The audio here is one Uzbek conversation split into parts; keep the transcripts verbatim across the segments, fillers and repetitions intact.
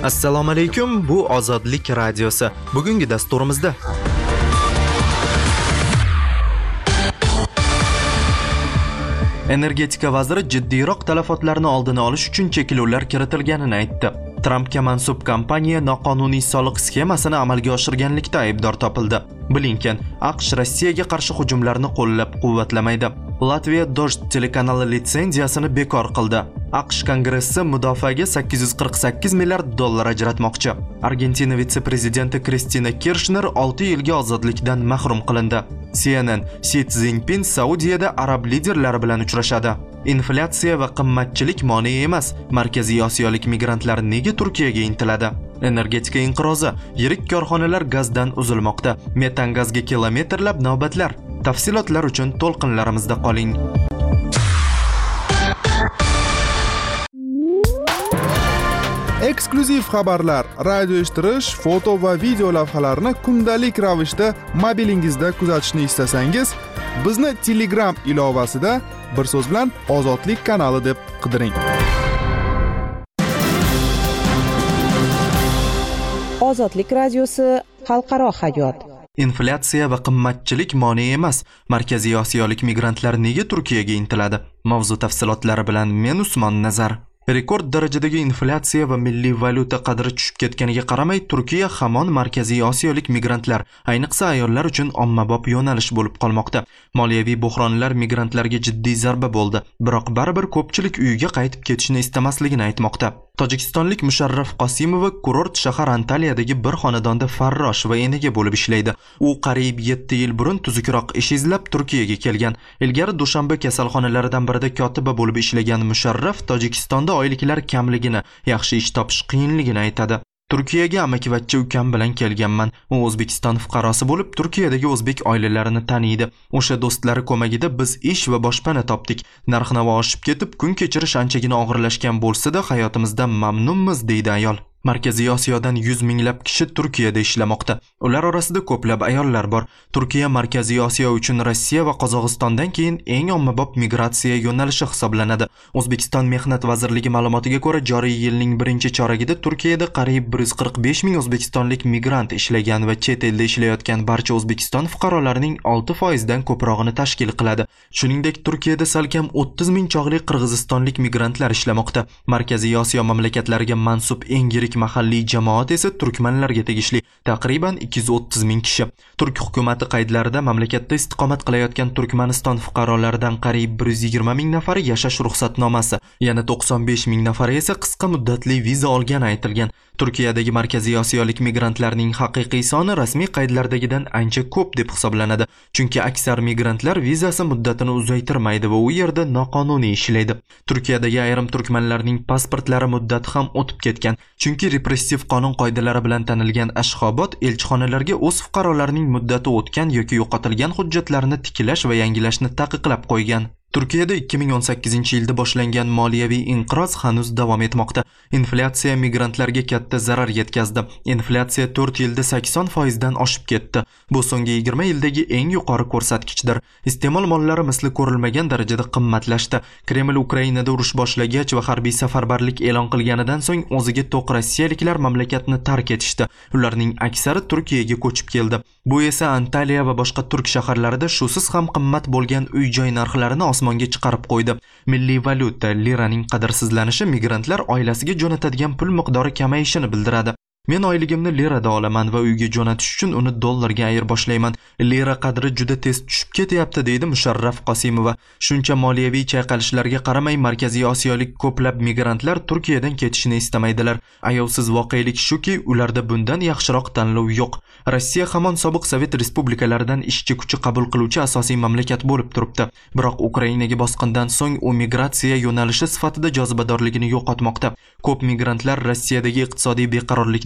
Assalomu alaykum, bu Ozodlik radiosi. Bugungi dasturimizda energetika vaziri jiddiyroq talafotlarni oldini olish uchun cheklovlar kiritilganini aytdi. Trampga mansub kompaniya noqonuniy soliq sxemasini amalga oshirganlikda aybdor topildi. Blinken AQSh Rossiyaga qarshi hujumlarni qo'llab-quvvatlamaydi. Latviya Dosh telekanali litsenziyasini bekor qildi. AQSh Kongressi mudofaaga sakkiz yuz qirq sakkiz milliard dollar ajratmoqchi. Argentina vitse-prezidenti Kristina Kirchner olti yilga ozodlikdan mahrum qilindi. C N N Si Szinpin Saudiyada arab liderlari bilan uchrashadi. Inflyatsiya va qimmatchilik mane emas. Markaziy Osiyolik migrantlar nega Turkiyaga intiladi? Energetika inqirozi, yirik korxonalar gazdan uzilmoqda. Metan gazga kilometrlab navbatlar. Tafsilotlar uchun to'lqinlarimizda qoling. Eksklyuziv xabarlar, radio eshittirish, foto va video lavhalarni kundalik ravishda mobilingizda kuzatishni istasangiz, bizni Telegram ilovasida bir so'z bilan Ozodlik kanali deb qidiring. Ozodlik radiosi xalqaro hayot. Inflyatsiya va qimmatchilik mane emas. Markaziy Osiyolik migrantlar nega Turkiyaga intiladi? Mavzu tafsilotlari bilan men Usmon Nazar. Rekord darajadagi inflyatsiya va milliy valyuta qadri tushib ketganiga qaramay, Turkiya hamon Markaziy Osiyolik migrantlar, ayniqsa ayollar uchun ommabop yo'nalish bo'lib qolmoqda. Moliyaviy buhronlar migrantlarga jiddiy zarba bo'ldi, biroq baribir ko'pchilik uyiga qaytib ketishni istamasligini aytmoqda. Tojikistonlik Musharraf Qosimova kurort shahar Antaliyadagi bir xonadonda farrosh va enaga bo'lib ishlaydi. U qariyb yetti yil burun tuzukroq ish izlab Turkiyaga kelgan. Ilgari Dushanba kasalxonalaridan birida kotiba bo'lib ishlagan Musharraf Tojikistonda oyliklar kamligini, yaxshi ish topish qiyinligini aytadi. Turkiyaga amakivachcha ukam bilan kelganman. U O'zbekiston fuqarosi bo'lib, Turkiyadagi o'zbek oilalarini taniydi. O'sha do'stlari ko'magida biz ish va boshpana topdik. Narx-navo oshib ketib, kun kechirish anchagina og'irlashgan bo'lsa-da, hayotimizdan mamnunmiz, deydi ayol. Markaziy Osiyodan yuz minglab kishi Turkiyada ishlamoqda. Ular orasida ko'plab ayollar bor. Turkiya Markaziy Osiyo uchun Rossiya va Qozog'istondan keyin eng ommabop migratsiya yo'nalishi hisoblanadi. O'zbekiston Mehnat vazirligi ma'lumotiga ko'ra, joriy yilning birinchi choragida Turkiyada qariyb bir yuz qirq besh ming o'zbekistonlik migrant ishlagan va chet elda ishlayotgan barcha O'zbekiston fuqarolarining olti foiz dan ko'prog'ini tashkil qiladi. Shuningdek, Turkiyada salkam o'ttiz ming chog'li qirg'izistonlik migrantlar ishlamoqda. Markaziy Osiyo mamlakatlariga mansub eng yirik mahalliy jamoat esa turkmanlarga tegishli, taqriban ikki yuz o'ttiz ming kishi. Turk hukumatı qaydlarida mamlakatda istiqomat qilayotgan Turkmaniston fuqarolaridan qariyb bir yuz yigirma ming nafari yashash ruxsatnomasi, yana to'qson besh ming nafari esa qisqa muddatli viza olgani aytilgan. Turkiyadagi Markaziy Osiyolik migrantlarning haqiqiy soni rasmiy qaydlardagidan ancha ko'p deb hisoblanadi, chunki aksar migrantlar vizasi muddatini uzaytirmaydi va u yerda noqonuniy ishlaydi. Turkiyadagi ayrim turkmanlarning pasportlari muddati ham o'tib ketgan, chunki repressiv qonun qoidalari bilan tanilgan Ashxobod elchixonalarga o'z fuqarolarining muddati o'tgan yoki yo'qotilgan hujjatlarini tiklash va yangilashni taqiqlab qo'ygan. Turkiyada ikki ming o'n sakkizinchi yilda boshlangan moliyaviy inqiroz hanuz davom etmoqda. Inflyatsiya migrantlarga katta zarar yetkazdi. Inflyatsiya to'rt yilda sakson foiz dan oshib ketdi. Bu so'nggi yigirma yildagi eng yuqori ko'rsatkichdir. Iste'mol mollari misli ko'rilmagan darajada qimmatlashdi. Kreml Ukrainada urush boshlagach va harbiy safarbarlik e'lon qilganidan so'ng o'ziga to'q rossiyaliklar mamlakatni tark etishdi. Ularning aksari Turkiyaga ko'chib keldi. Bu esa Antaliya va boshqa turk shaharlarida shusiz ham qimmat bo'lgan uy-joy narxlarini osmonga chiqarib qo'ydi. Milliy valyuta liraning qadrsizlanishi migrantlar oilasiga jo'natadigan pul miqdori kamayishini bildiradi. Men oyligimni lirada olaman va uyga jo'natish uchun uni dollarga ayirboshlayman. Lira qadri juda tez tushib ketyapti, deydi Musharraf Qosimova. Shuncha moliyaviy chayqalishlarga qaramay, Markaziy Osiyolik ko'plab migrantlar Turkiyadan ketishni istamaydilar. Ayovsiz voqelik shuki, ularda bundan yaxshiroq tanlov yo'q. Rossiya hamon sobiq Sovet respublikalaridan ishchi kuchi qabul qiluvchi asosiy mamlakat bo'lib turibdi. Biroq Ukrainaga bosqindan so'ng u migratsiya yo'nalishi sifatida jozibadorligini yo'qotmoqda. Ko'p migrantlar Rossiyadagi iqtisodiy beqarorlikdan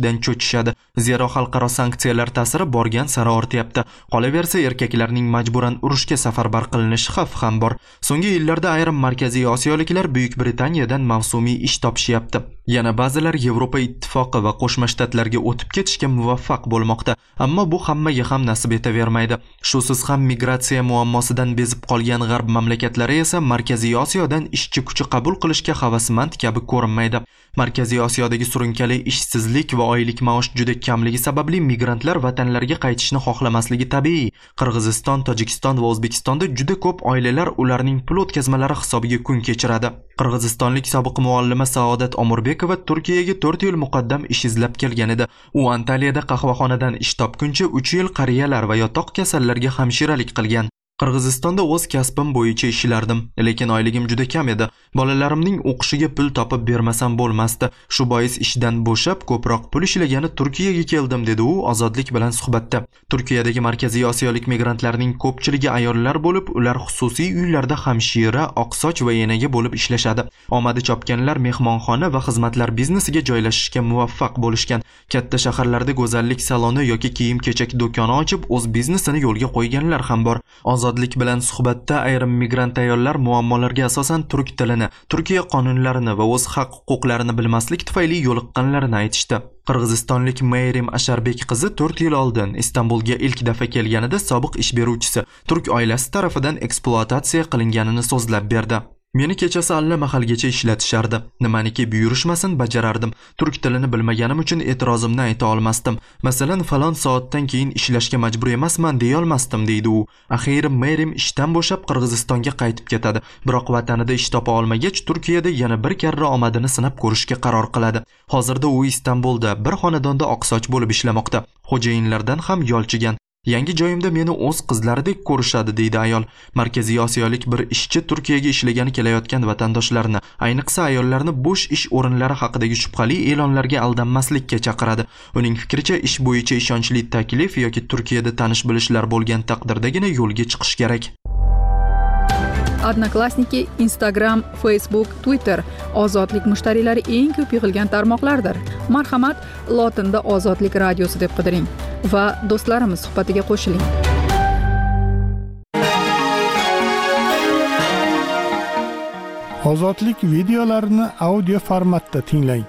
qilishlikdan cho'chishadi. Zero xalqaro sanksiyalar ta'siri borgan sari ortyapti. Qolaversa, erkaklarning majburan urushga safarbar qilinishi xavfi ham bor. So'nggi yillarda ayrim markaziy osiyoliklar Buyuk Britaniyadan mavsumiy ish topishyapti. Yana ba'zilar Yevropa ittifoqi va Qo'shma Shtatlarga o'tib ketishga muvaffaq bo'lmoqda. Ammo bu hammaga ham nasib etavermaydi. Shusiz ham migratsiya muammosidan bezib qolgan g'arb mamlakatlari esa Markaziy Osiyodan ishchi kuchi qabul qilishga havasmand kabi ko'rinmaydi. Markaziy Osiyodagi surunkali ishsizlik va oylik maosh juda kamligi sababli migrantlar vatanlariga qaytishni xohlamasligi tabiiy. Qirg'iziston, Tojikiston va O'zbekistonda juda ko'p oilalar ularning pul o'tkazmalari hisobiga kun kechiradi. Qirg'izistonlik sobiq muallima Saodat Omurbekova Turkiyaga to'rt yil muqaddam ish izlab kelgan edi. U Antaliyada qahvaxonadan ish topguncha uch yil qariyalar va yotoq kasallarga hamshiralik qilgan. Qirg'izistonda o'z kasbim bo'yicha ishlardim, lekin oyligim juda kam edi. Bolalarimning o'qishiga pul topib bermasam bo'lmasdi. Shu bois ishdan bo'shab, ko'proq pul ishlagani Turkiyaga keldim, dedi u Ozodlik bilan suhbatda. Turkiyadagi markaziy osiyolik migrantlarning ko'pchiligi ayollar bo'lib, ular xususiy uylarda hamshira, oqsoch va enaga bo'lib ishlashadi. Omadi chopganlar mehmonxona va xizmatlar biznesiga joylashishga muvaffaq bo'lishgan. Katta shaharlarda go'zallik saloni yoki kiyim-kechak do'koni ochib, o'z biznesini yo'lga qo'yganlar ham bor. Ozodlik bilan suhbatda ayrim migrant ayollar muammolarga asosan turk tilini, Turkiya qonunlarini va o'z haq-huquqlarini bilmaslik tufayli yo'liqqanlarini aytishdi. Qirg'izistonlik Meyrim Asharbek qizi to'rt yil oldin Istanbulga ilk daf'a kelganida sobiq ish beruvchisi turk oilasi tarafidan ekspluatatsiya qilinganini so'zlab berdi. Meni kechasi alla mahalgacha ishlatishardi. Nimaniki buyurishmasin bajarardim. Turk tilini bilmaganim uchun e'tirozimni ayta olmasdim. Masalan, falon soatdan keyin ishlashga majbur emasman deya olmasdim, deydi u. Axiyri Merim ishdan bo'shab Qirg'izistonga qaytib ketadi. Biroq vatanida ish topa olmagach, Turkiyada yana bir karra omadini sinab ko'rishga qaror qiladi. Hozirda u Istanbulda bir xonadonda oqsoch bo'lib ishlamoqda. Xo'jayinlardan ham yolchigan. Yangi joyimda meni o'z qizlaridek ko'rishadi, deydi ayol. Markaziy Osiyolik bir ishchi Turkiyaga ishlagani kelayotgan vatandoshlarni, ayniqsa ayollarni bo'sh ish o'rinlari haqidagi shubhali e'lonlarga aldanmaslikka chaqiradi. Uning fikricha, ish bo'yicha ishonchli taklif yoki Turkiyada tanish-bilishlar bo'lgan taqdirdagina yo'lga chiqish kerak. Odnoklassniki, Instagram, Facebook, Twitter ozodlik mushtariylari eng ko'p yig'ilgan tarmoqlardir. Marhamat, lotinda Ozodlik radiosi deb qidiring va do'stlarimiz suhbatiga qo'shiling. Ozodlik videolarini audio formatda tinglang.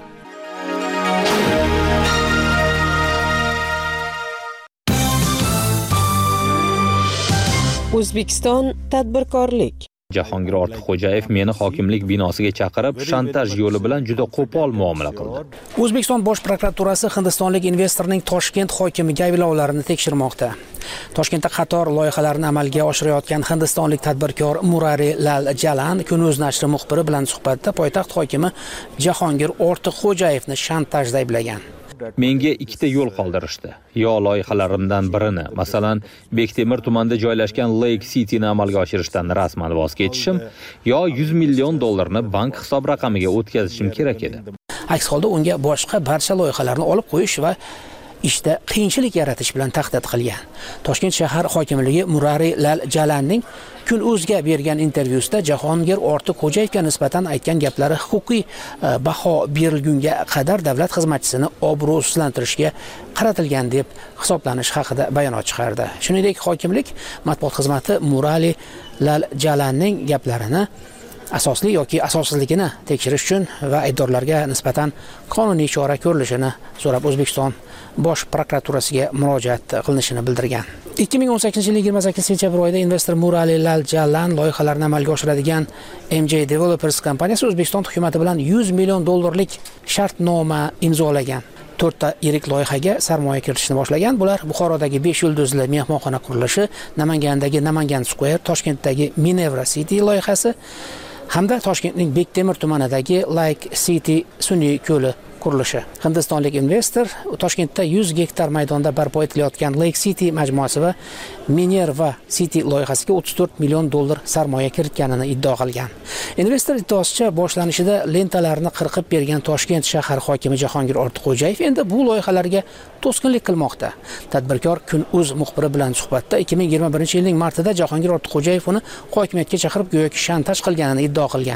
O'zbekiston tadbirkorlik. Jahongir Ortiqxo'jayev meni hokimlik binosiga chaqirib, shantaj yo'li bilan juda qo'pol muomala qildi. O'zbekiston Bosh prokuraturasi hindistonlik investorning Toshkent hokimiga ayblovlarini tekshirmoqda. Toshkentda qator loyihalarni amalga oshirayotgan hindistonlik tadbirkor Murari Lal Jalan Kun.uz nashri muxbiri bilan suhbatda poytaxt hokimi Jahongir Ortiqxo'jayevni shantajda ayblagan. Menga ikkita yo'l qoldirishdi. Yo loyihalarimdan birini, masalan, Bektemir tumanida joylashgan Lake City'ni amalga oshirishdan rasman voz kechishim, yo yuz million dollarni bank hisob raqamiga o'tkazishim kerak edi. Aks holda unga boshqa barcha loyihalarni olib qo'yish va ishda qiyinchilik yaratish bilan tahdid qilgan. Toshkent shahar hokimligi Murari Lal Jalanning Kun.uzga bergan intervyusida Jahongir Ortiqxo'jayevga nisbatan aytgan gaplari huquqiy baho berilgunga qadar davlat xizmatchisini obro'sizlantirishga qaratilgan deb hisoblanish haqida bayonot chiqardi. Shuningdek, hokimlik matbuot xizmati Murali Lal Jalanning gaplarini asosli yoki asossizligini tekshirish uchun va aybdorlarga nisbatan qonuniy chora ko'rilishini so'rab O'zbekiston Bosh prokuraturasiga murojaat qilinishini bildirgan. ikki ming o'n sakkizinchi yil yigirma sakkizinchi sentyabr oyida investor Murali Lal Jalan loyihalarini amalga oshiradigan M J Developers kompaniyasi O'zbekiston hukumati bilan yuz million dollarlik shartnoma imzolagan. to'rtta yirik loyihaga sarmoya kiritishni boshlagan. Bular Buxorodagi besh yulduzli mehmonxona qurilishi, Namangandagi Namangan Square, Toshkentdagi Minevra City loyihasi hamda Toshkentning Bektemir tumanidagi Lake City sun'iy ko'li qurilishi. Hindistonlik investor Toshkentda yuz gektar maydonda barpo etilayotgan Lake City majmuasi va Minerva City loyihasiga o'ttiz to'rt million dollar sarmoya kiritganini iddao qilgan. Investor iddaosicha boshlanishida lentalarni qirqib bergan Toshkent shahar hokimi Jahongir Ortiqxo'jayev endi bu loyihalarga to'sqinlik qilmoqda. Tadbirkor Kun.uz muxbiri bilan suhbatda ikki ming yigirma birinchi yilning martida Jahongir Ortiqxo'jayev uni hokimiyatga chaqirib go'yoki shantaj qilganini iddao qilgan.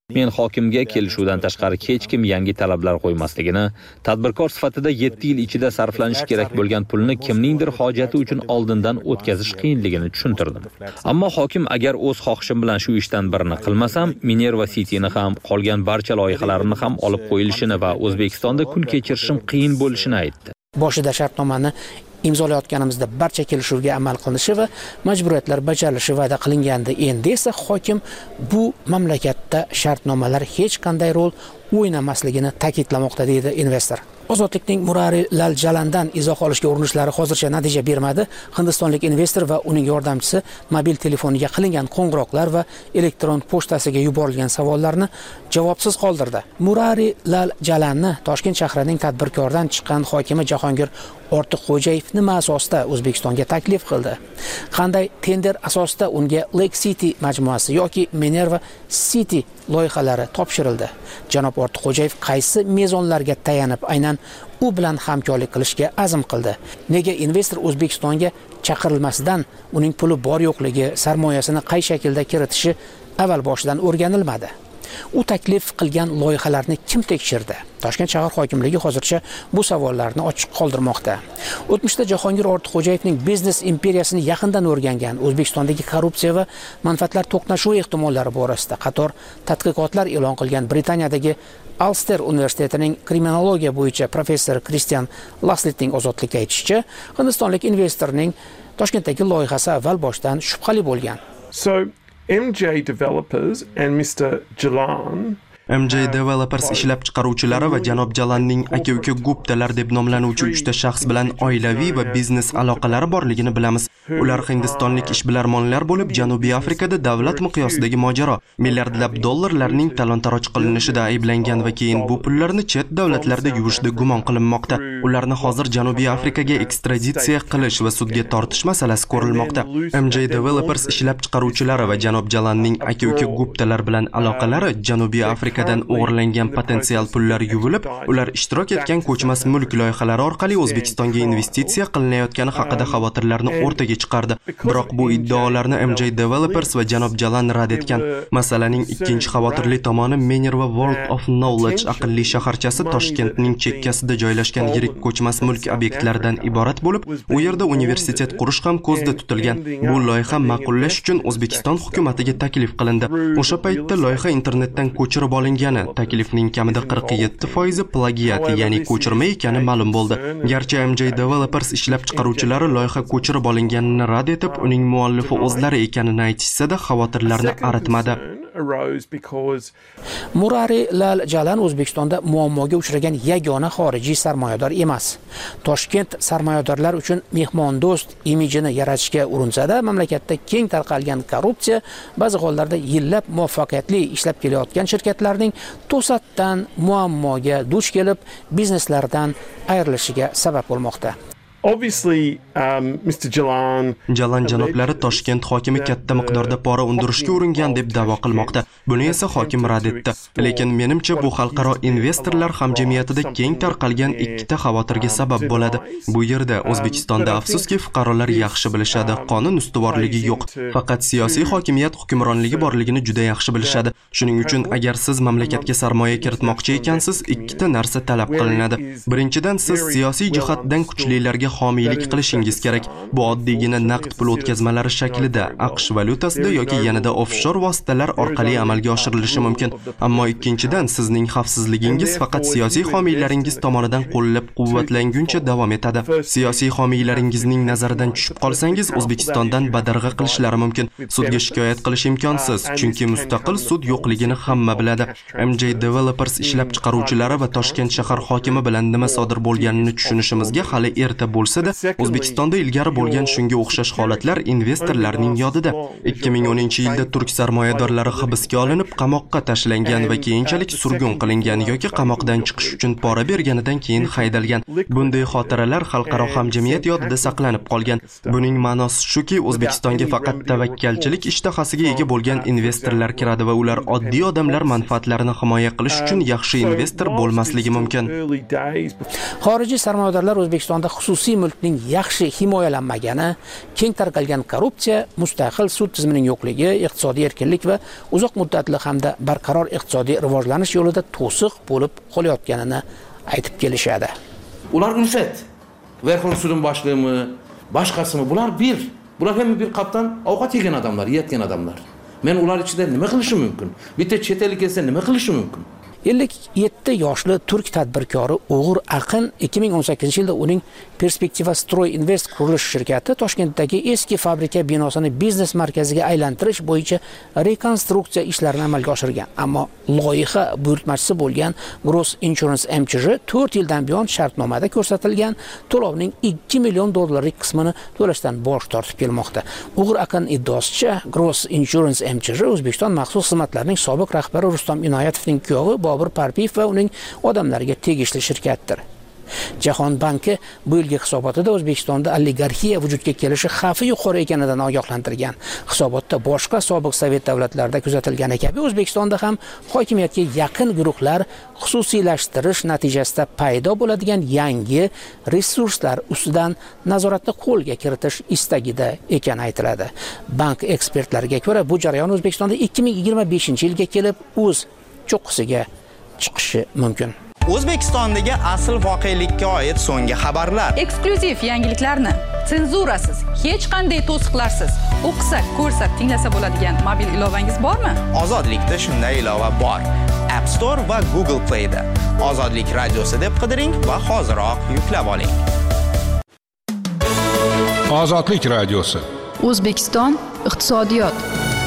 Men hokimga kelishuvdan tashqari hech kim yangi talablar qo'ymasligini, tadbirkor sifatida yetti yil ichida sarflanishi kerak bo'lgan pulni kimningdir hojati uchun oldindan o'tkazish qiyinligini tushuntirdim. Ammo hokim agar o'z xohishim bilan shu ishdan birini qilmasam, Minerva City'ni ham, qolgan barcha loyihalarimni ham olib qo'yilishini va O'zbekistonda kun kechirishim qiyin bo'lishini aytdi. Boshida shartnomani imzolayotganimizda barcha kelishuvga amal qilinishi va majburiyatlar bajarilishi va'da qilingandi. Endi esa hokim bu mamlakatda shartnomalar hech qanday rol o'ynamasligini ta'kidlamoqda, deydi investor. Ozodlikning Murari Lal Jalandan izoh olishga urinishlari hozircha natija bermadi. Hindistonlik investor va uning yordamchisi mobil telefoniga qilingan qo'ng'iroqlar va elektron pochtasiga yuborilgan savollarni javobsiz qoldirdi. Murari Lal Jalanni Toshkent shahrining tadbirkordan chiqqan hokimi Jahongir Ortiqxo'jayev nima asosda O'zbekistonga taklif qildi? Qanday tender asosida unga Lake City majmuasi yoki Minerva City loyihalari topshirildi? Janob Ortiqxo'jayev qaysi mezonlarga tayanib aynan u bilan hamkorlik qilishga azm qildi? Nega investor O'zbekistonga chaqirilmasidan uning puli bor yo'qligi, sarmoyasini qay shaklda kiritishi avval boshidan o'rganilmadi? U taklif qilgan loyihalarni kim tekshirdi? Toshkent shahar hokimligi hozircha bu savollarni ochiq qoldirmoqda. O'tmishda Jahongir Ortiqxo'jayevning biznes imperiyasini yaqindan o'rgangan, O'zbekistondagi korrupsiya va manfaatlar to'qnashuvi ehtimollari borasida qator tadqiqotlar e'lon qilgan Britaniyadagi Ulster universitetining kriminologiya bo'yicha professor Kristian Laslitning ozodlikka aytishicha, hindistonlik investorning Toshkentdagi loyihasi avval boshdan shubhali bo'lgan. So M J Developers and Mister Jalan M J Developers ishlab chiqaruvchilari va janob Jalanning aka-uka Guptalar deb nomlanuvchi uchta shaxs bilan oilaviy va biznes aloqalari borligini bilamiz. Ular hindistonlik ishbilarmonlar bo'lib, Janubiy Afrikada davlat miqyosidagi mojaro, milliardlab dollarlarning talon-taroj qilinishida ayblangan va keyin bu pullarni chet davlatlarda yuvishda gumon qilinmoqda. Ularni hozir Janubiy Afrikaga ekstraditsiya qilish va sudga tortish masalasi ko'rilmoqda. M J Developers ishlab chiqaruvchilari va janob Jalanning aka-uka Guptalar bilan aloqalari Janubiy Afrika dan o'g'irlangan potensial pullar yuvilib, ular ishtirok etgan ko'chmas mulk loyihalari orqali O'zbekistonga investitsiya qilinayotgani haqida xavotirlarni o'rtaga chiqardi. Biroq bu iddaolarni M J Developers va janob Jalan rad etgan. Masalaning ikkinchi xavotirli tomoni Minerva World of Knowledge aqlli shaharchasi Toshkentning chekkasida joylashgan yirik ko'chmas mulk obyektlaridan iborat bo'lib, u yerda universitet qurish ham ko'zda tutilgan. Bu loyiha ma'qullash uchun O'zbekiston hukumatiga taklif qilindi. O'sha paytda loyiha internetdan ko'chirib olingani, taklifning kamida qirq yetti foizi plagiat, ya'ni ko'chirma ekani ma'lum bo'ldi. Garchi M J Developers ishlab chiqaruvchilari loyiha ko'chirib olinganini rad etib, uning muallifi o'zlari ekanini aytishsa-da, xavotirlarni aritmadi. Murari Lal Jalan O'zbekistonda muammoga uchragan yagona xorijiy sarmoyador emas. Toshkent sarmoyadorlar uchun mehmondo'st imijini yaratishga urinsa-da, mamlakatda keng tarqalgan korrupsiya ba'zi hollarda yillab muvaffaqiyatli ishlab kelayotgan shirkatlarning to'satdan muammoga duch kelib, bizneslaridan ayrilishiga sabab bo'lmoqda. Obviously, um, Mister Jalan Jalan janoblari Toshkent hokimi katta miqdorda pora undirishga uringan deb da'vo qilmoqda. Buni esa hokim rad etdi. Lekin menimcha bu xalqaro investorlar hamjamiyatida keng tarqalgan ikkita xavotirga sabab bo'ladi. Bu yerda O'zbekistonda afsuski fuqarolar yaxshi bilishadi, qonun ustuvorligi yo'q. Faqat siyosiy hokimiyat hukmronligi borligini juda yaxshi bilishadi. Shuning uchun agar siz mamlakatga sarmoya kiritmoqchi ekansiz, ikkita narsa talab qilinadi. Birinchidan, siz siyosiy jihatdan kuchlilarga homiylik qilishingiz kerak. Bu oddiygina naqd pul o'tkazmalari shaklida, AQSh valyutasida yoki yanada offshore vositalar orqali amalga oshirilishi mumkin. Ammo ikkinchidan, sizning xavfsizligingiz faqat siyosiy homiylaringiz tomonidan qo'llab-quvvatlanguncha davom etadi. Siyosiy homiylaringizning nazaridan tushib qolsangiz, O'zbekistondan badarg'a qilishlari mumkin. Sudga shikoyat qilish imkonsiz, chunki mustaqil sud yo'qligini hamma biladi. M J Developers ishlab chiqaruvchilari va Toshkent shahar hokimi bilan nima sodir bo'lganini tushunishimizga hali erta bo'lsa-da, O'zbekistonda ilgari bo'lgan shunga o'xshash holatlar investorlarning yodida. ikki ming o'ninchi yilda turk sarmoyadorlari hibsga olinib, qamoqqa tashlangan va keyinchalik surgun qilingan yoki qamoqdan chiqish uchun pora berganidan keyin haydalgan. Bunday xotiralar xalqaro hamjamiyat yodida saqlanib qolgan. Buning ma'nosi shuki, O'zbekistonga faqat tavakkalchilik ishtahasiga ega bo'lgan investorlar kiradi va ular oddiy odamlar manfaatlarini himoya qilish uchun yaxshi investor bo'lmasligi mumkin. Xorijiy sarmoyadorlar O'zbekistonda xususiy xususiy mulkning yaxshi himoyalanmagani, keng tarqalgan korrupsiya, mustaqil sud tizimining yo'qligi, iqtisodiy erkinlik va uzoq muddatli hamda barqaror iqtisodiy rivojlanish yo'lida to'siq bo'lib qolayotganini aytib kelishadi. Ular ulfat. Verxovna sudun boshlig'imi, boshqasimi, bular bir. Bular ham bir qopdan ovqat yegan odamlar, yeyotgan odamlar. Men ular ichida nima qilishim mumkin? Bitta chet ellik kelsa nima qilishim mumkin? ellik yetti yoshli turk tadbirkori O'g'ur Aqin ikki ming o'n sakkizinchi yilda uning Perspektiva Stroy Invest qurilish shirkati Toshkentdagi eski fabrika binosini biznes markaziga aylantirish bo'yicha rekonstruksiya ishlarini amalga oshirgan. Ammo loyiha buyurtmachisi bo'lgan Gross Insurance M C J to'rt yildan buyon shartnomada ko'rsatilgan to'lovning ikki million dollarlik qismini to'lashdan bosh tortib kelmoqda. O'g'ur Aqin iddaosicha Gross Insurance M C J O'zbekiston maxsus xizmatlarining sobiq rahbari Rustam Inoyatovning kuyovi Bobur Parpiyev va uning odamlariga tegishli shirkatdir. Jahon banki bu yilgi hisobotida O'zbekistonda oligarxiya vujudga kelishi xavfi yuqori ekanidan ogohlantirgan. Hisobotda boshqa sobiq Sovet davlatlarida kuzatilgani kabi O'zbekistonda ham hokimiyatga yaqin guruhlar xususiylashtirish natijasida paydo bo'ladigan yangi resurslar ustidan nazoratni qo'lga kiritish istagida ekani aytiladi. Bank ekspertlariga ko'ra, bu jarayon O'zbekistonda ikki ming yigirma beshinchi yilga kelib o'z cho'qqisiga chiqishi mumkin. O'zbekistondagi asl voqelikka oid so'nggi xabarlar. Eksklyuziv yangiliklarni senzurasiz, hech qanday to'siqlarsiz o'qisa, ko'rsa, tinglasa bo'ladigan mobil ilovangiz bormi? Ozodlikda shunday ilova bor. App Store va Google Play da. Ozodlik radiosi deb qidiring va hoziroq yuklab oling. Ozodlik radiosi. O'zbekiston iqtisodiyot.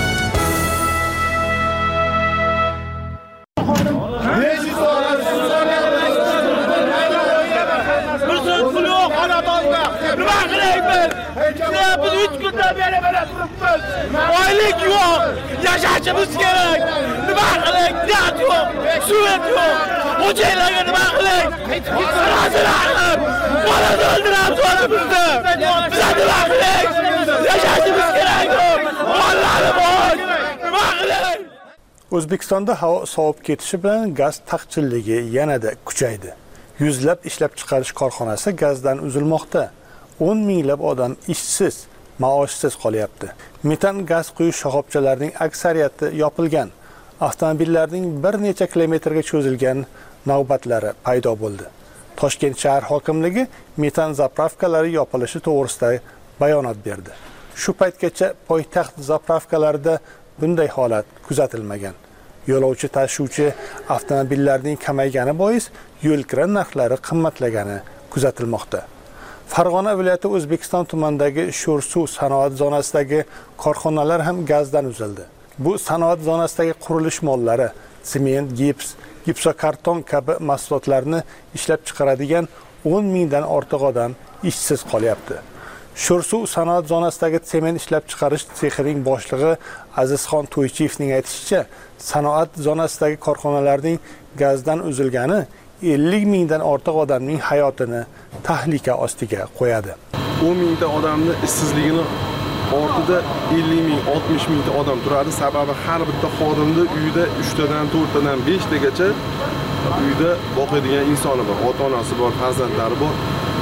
Oylik yo'q, yashashimiz kerak. Nima qiling? Dard yo'q, suvet yo'q. Xo'jaylarga nima qiling? Razillar. Bolani o'ldiramiz o'zimizni. Biz nima qiling? Yashashimiz kerak. Bolani bor. Nima qiling? O'zbekistonda havo sovib ketishi bilan gaz taqchilligi yanada kuchaydi. Yuzlab ishlab chiqarish korxonasi gazdan uzilmoqda. o'n minglab odam ishsiz, maoshsiz qolyapti. Metan gaz quyish shoxobchalarining aksariyati yopilgan. Avtomobillarning bir necha kilometrga cho'zilgan navbatlari paydo bo'ldi. Toshkent shahar hokimligi metan zapravkalari yopilishi to'g'risida bayonot berdi. Shu paytgacha poytaxt zapravkalarida bunday holat kuzatilmagan. Yo'lovchi tashuvchi avtomobillarning kamaygani bois yo'l-kira narxlari qimmatlagani kuzatilmoqda. Farg'ona viloyati O'zbekiston tumanidagi Sho'rsuv sanoat zonasidagi korxonalar ham gazdan uzildi. Bu sanoat zonasidagi qurilish mollari, sement, gips, gipsokarton kabi mahsulotlarni ishlab chiqaradigan o'n mingdan ortiq odam ishsiz qolyapti. Sho'rsuv sanoat zonasidagi sement ishlab chiqarish sexining boshlig'i Azizxon To'ychiyevning aytishicha, sanoat zonasidagi korxonalarning gazdan uzilgani ellik mingdan ortiq odamning hayotini tahlika ostiga qo'yadi. o'n mingta odamni ishsizligini ortida ellik ming, oltmish mingta odam turadi. Sababi har bitta xodimni uyida uchtadan, to'rttadan, beshtagacha uyda boqadigan insoni bor, ota-onasi bor, farzandlari bor.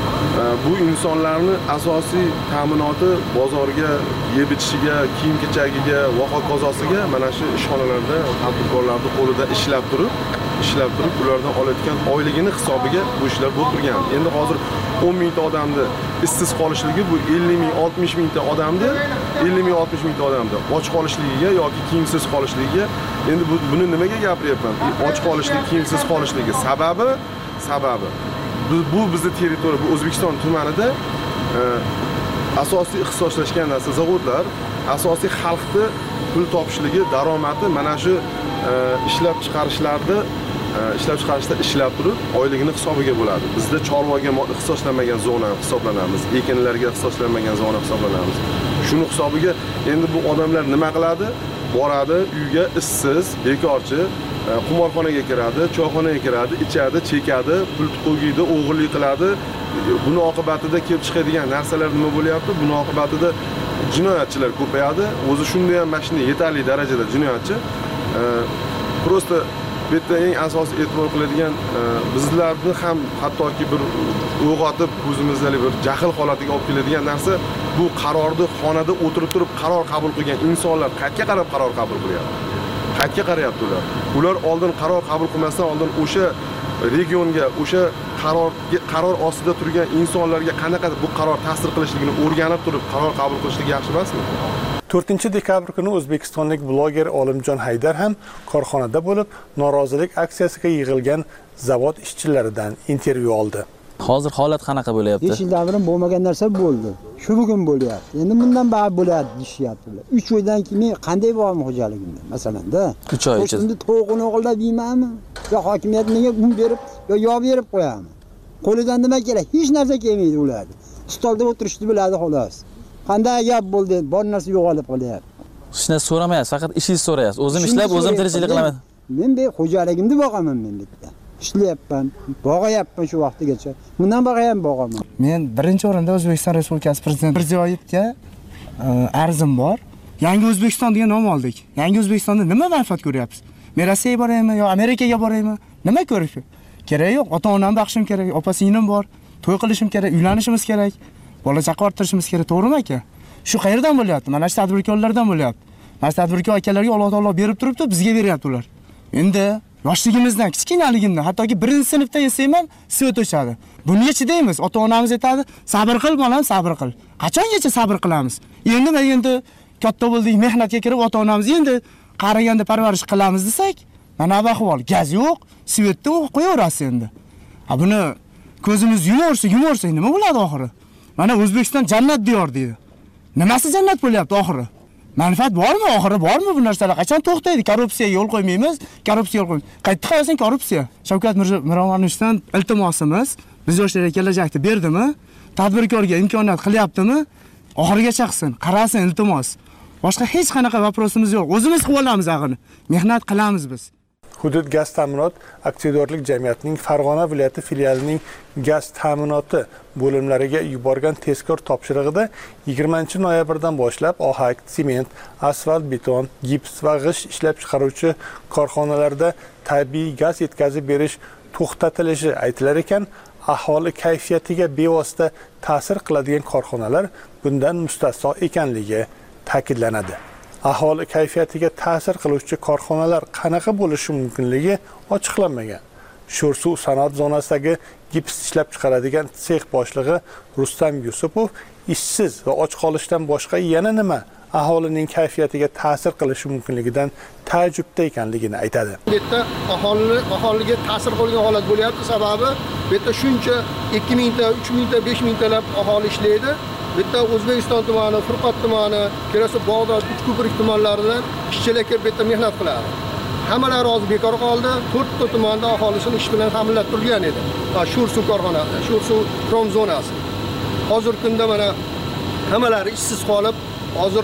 Bu insonlarni asosiy ta'minoti bozorga, yeb-ichishiga, kiyim-kechagiga va hokozosiga mana shu ishxonalarda tadbirkorlarning qo'lida ishlab turib, ishlab turib ulardan olayotgan oyligini hisobiga bu ishlar bo'lib turgan. Endi hozir o'n mingta odamni ishsiz qolishligi bu ellik ming, oltmish mingta odamni, ellik ming, oltmish mingta odamni och qolishligiga yoki kiyimsiz qolishligiga. Endi bu buni nimaga gapiryapman? Och qolishlik, kiyimsiz qolishligi sababi, sababi bu bizning territoriya, bu O'zbekiston tumanida e, asosiy ixtisoslashgan narsa zavodlar, asosiy xalqni pul topishligi, daromadi mana shu e, ishlab chiqarishlarda e, ishlab chiqarishda ishlab turib oyligini hisobiga bo'ladi. Bizda chorvaga ixtisoslanmagan zona hisoblanamiz, ekinlarga ixtisoslanmagan zona hisoblanamiz. Shuni hisobiga endi bu odamlar nima qiladi? Boradi uyga ishsiz, bekorchi, qimorxonaga kiradi, choyxonaga kiradi, ichadi, chekadi, pul qo'ydi, o'g'irlik qiladi. Buni oqibatida kelib chiqadigan narsalar nima bo'lyapti? Buni oqibatida jinoyatchilar ko'payadi. O'zi shunday ham mashina yetarli darajada jinoyatchi. Prosta bu yerda eng asosiy e'tibor qiladigan bizlarni ham hattoki bir uyg'otib ko'zimizda bir jahl holatiga olib keladigan narsa bu qarorni xonada o'tirib turib qaror qabul qilgan insonlar qayerga qarab qaror qabul qilyapti? Qayerga qarayapti ular? Ular oldin qaror qabul qilmasdan oldin o'sha regionga, o'sha qaror qaror ostida turgan insonlarga qanaqa bu qaror ta'sir qilishligini o'rganib turib qaror qabul qilishlik yaxshi emasmi? to'rtinchi dekabr kuni o'zbekistonlik bloger Olimjon Haydar ham korxonada bo'lib, norozilik aksiyasiga yig'ilgan zavod ishchilaridan intervyu oldi. Hozir holat qanaqa bo'lyapti? besh yildan beri bo'lmagan narsa bo'ldi. Shu bugun bo'lyapti. Endi bundan bari bo'ladi deyishyapti. uch oydan keyin men qanday bo'laman xo'jaligimda? Masalanda, uch oy ichida. Endi to'g'rini o'g'ilda deymanmi? Yo hokimiyat menga un berib, yo yo'q berib qo'yaman. Qo'lidan nima kerak? Hech narsa kelmaydi ularga. Stolda o'tirishni biladi xolos. Qanday gap bo'ldi? Bor narsa yo'qolib qolyapti. Hech narsa so'ramayapsiz, faqat ishingizni so'rayapsiz. O'zim ishlab, o'zim tirikchilik qilaman. Men be xo'jaligimni boqaman men bitta. Ishlayapman, bog'ayapman shu vaqtgacha. Bundan bog'ay ham bog'aman. Men birinchi o'rinda O'zbekiston Respublikasi Prezidenti Mirziyoyevga arzim bor. Yangi O'zbekiston degan nom oldik. Yangi O'zbekistonda nima manfaat ko'ryapsiz? Men Rossiyaga boraymi yo Amerikaga boraymi? Nima ko'rish kerak yo'q. Ota-onam baxshim kerak, opa-singlim bor. To'y qilishim kerak, uylanishimiz kerak. Bola chaqa orttirishimiz kerak, to'g'rimi aka? Shu qayerdan bo'lyapti? Mana shu tadbirkorlardan bo'lyapti. Mana shu tadbirkor akalarga Alloh taolo berib turibdi, bizga beryapti ular. Endi yoshligimizdan, kichkinaligimdan, hattoki birinchi sinfda yesam ham svet o'chadi. Bunga chidaymiz. Ota-onamiz aytadi, sabr qil, bolam, sabr qil. Qachongacha sabr qilamiz? Endi men endi katta bo'ldik, mehnatga kirib, ota-onamiz endi qaraganda parvarish qilamiz desak, mana bu ahvol. Gaz yo'q, svetda qo'yaverasiz endi. Ha buni ko'zimiz yumorsa, yumorsa nima bo'ladi oxiri? Mana O'zbekiston jannat diyor deydi. Nimasi jannat bo'lyapti oxiri? Manfaat bormi? Oxiri bormi bu narsalar? Qachon to'xtaydi? Korrupsiyaga yo'l qo'ymaymiz. Korrupsiya yo'l qo'ymaymiz. Qayerda qolsin korrupsiya? Shavkat Miromonovdan iltimosimiz, biz yoshlarga kelajakni berdimi? Tadbirkorga imkoniyat qilyaptimi? Oxirigacha qilsin, qarasin iltimos. Boshqa hech qanaqa vaprosimiz yo'q. O'zimiz qilib olamiz axir. Mehnat qilamiz biz. Hudud gaz ta'minot aksiyadorlik jamiyatining Farg'ona viloyati filialining gaz ta'minoti bo'limlariga yuborgan tezkor topshirig'ida yigirmanchi noyabrdan boshlab ohak, sement, asfalt, beton, gips va g'isht ishlab chiqaruvchi korxonalarda tabiiy gaz yetkazib berish to'xtatilishi aytilar ekan, aholi kayfiyatiga bevosita ta'sir qiladigan korxonalar bundan mustasno ekanligi ta'kidlanadi. Aholi kayfiyatiga ta'sir qiluvchi korxonalar qanaqa bo'lishi mumkinligi ochiqlanmagan. Sho'rsuv sanoat zonasidagi gips ishlab chiqaradigan sex boshlig'i Rustam Yusupov ishsiz va och qolishdan boshqa yana nima aholining kayfiyatiga ta'sir qilishi mumkinligidan taajjubda ekanligini aytadi. Bu yerda aholi aholiga ta'sir qilgan holat bo'lyapti, sababi bu yerda shuncha ikki mingta, uch mingta, besh mingtalab aholi ishlaydi. Bitta O'zbekiston tumani, Furqat tumani, kelasi Bog'dod, Uchko'prik tumanlaridan ishchilar kelib bitta mehnat qiladi. Hammalari hozir bekor qoldi. to'rtta tumanda aholisini ish bilan ta'minlab turgan edi. Va Sho'rsuv korxonasi, Sho'rsuv prom zonasi. Hozirgi kunda mana hammalari ishsiz qolib, hozir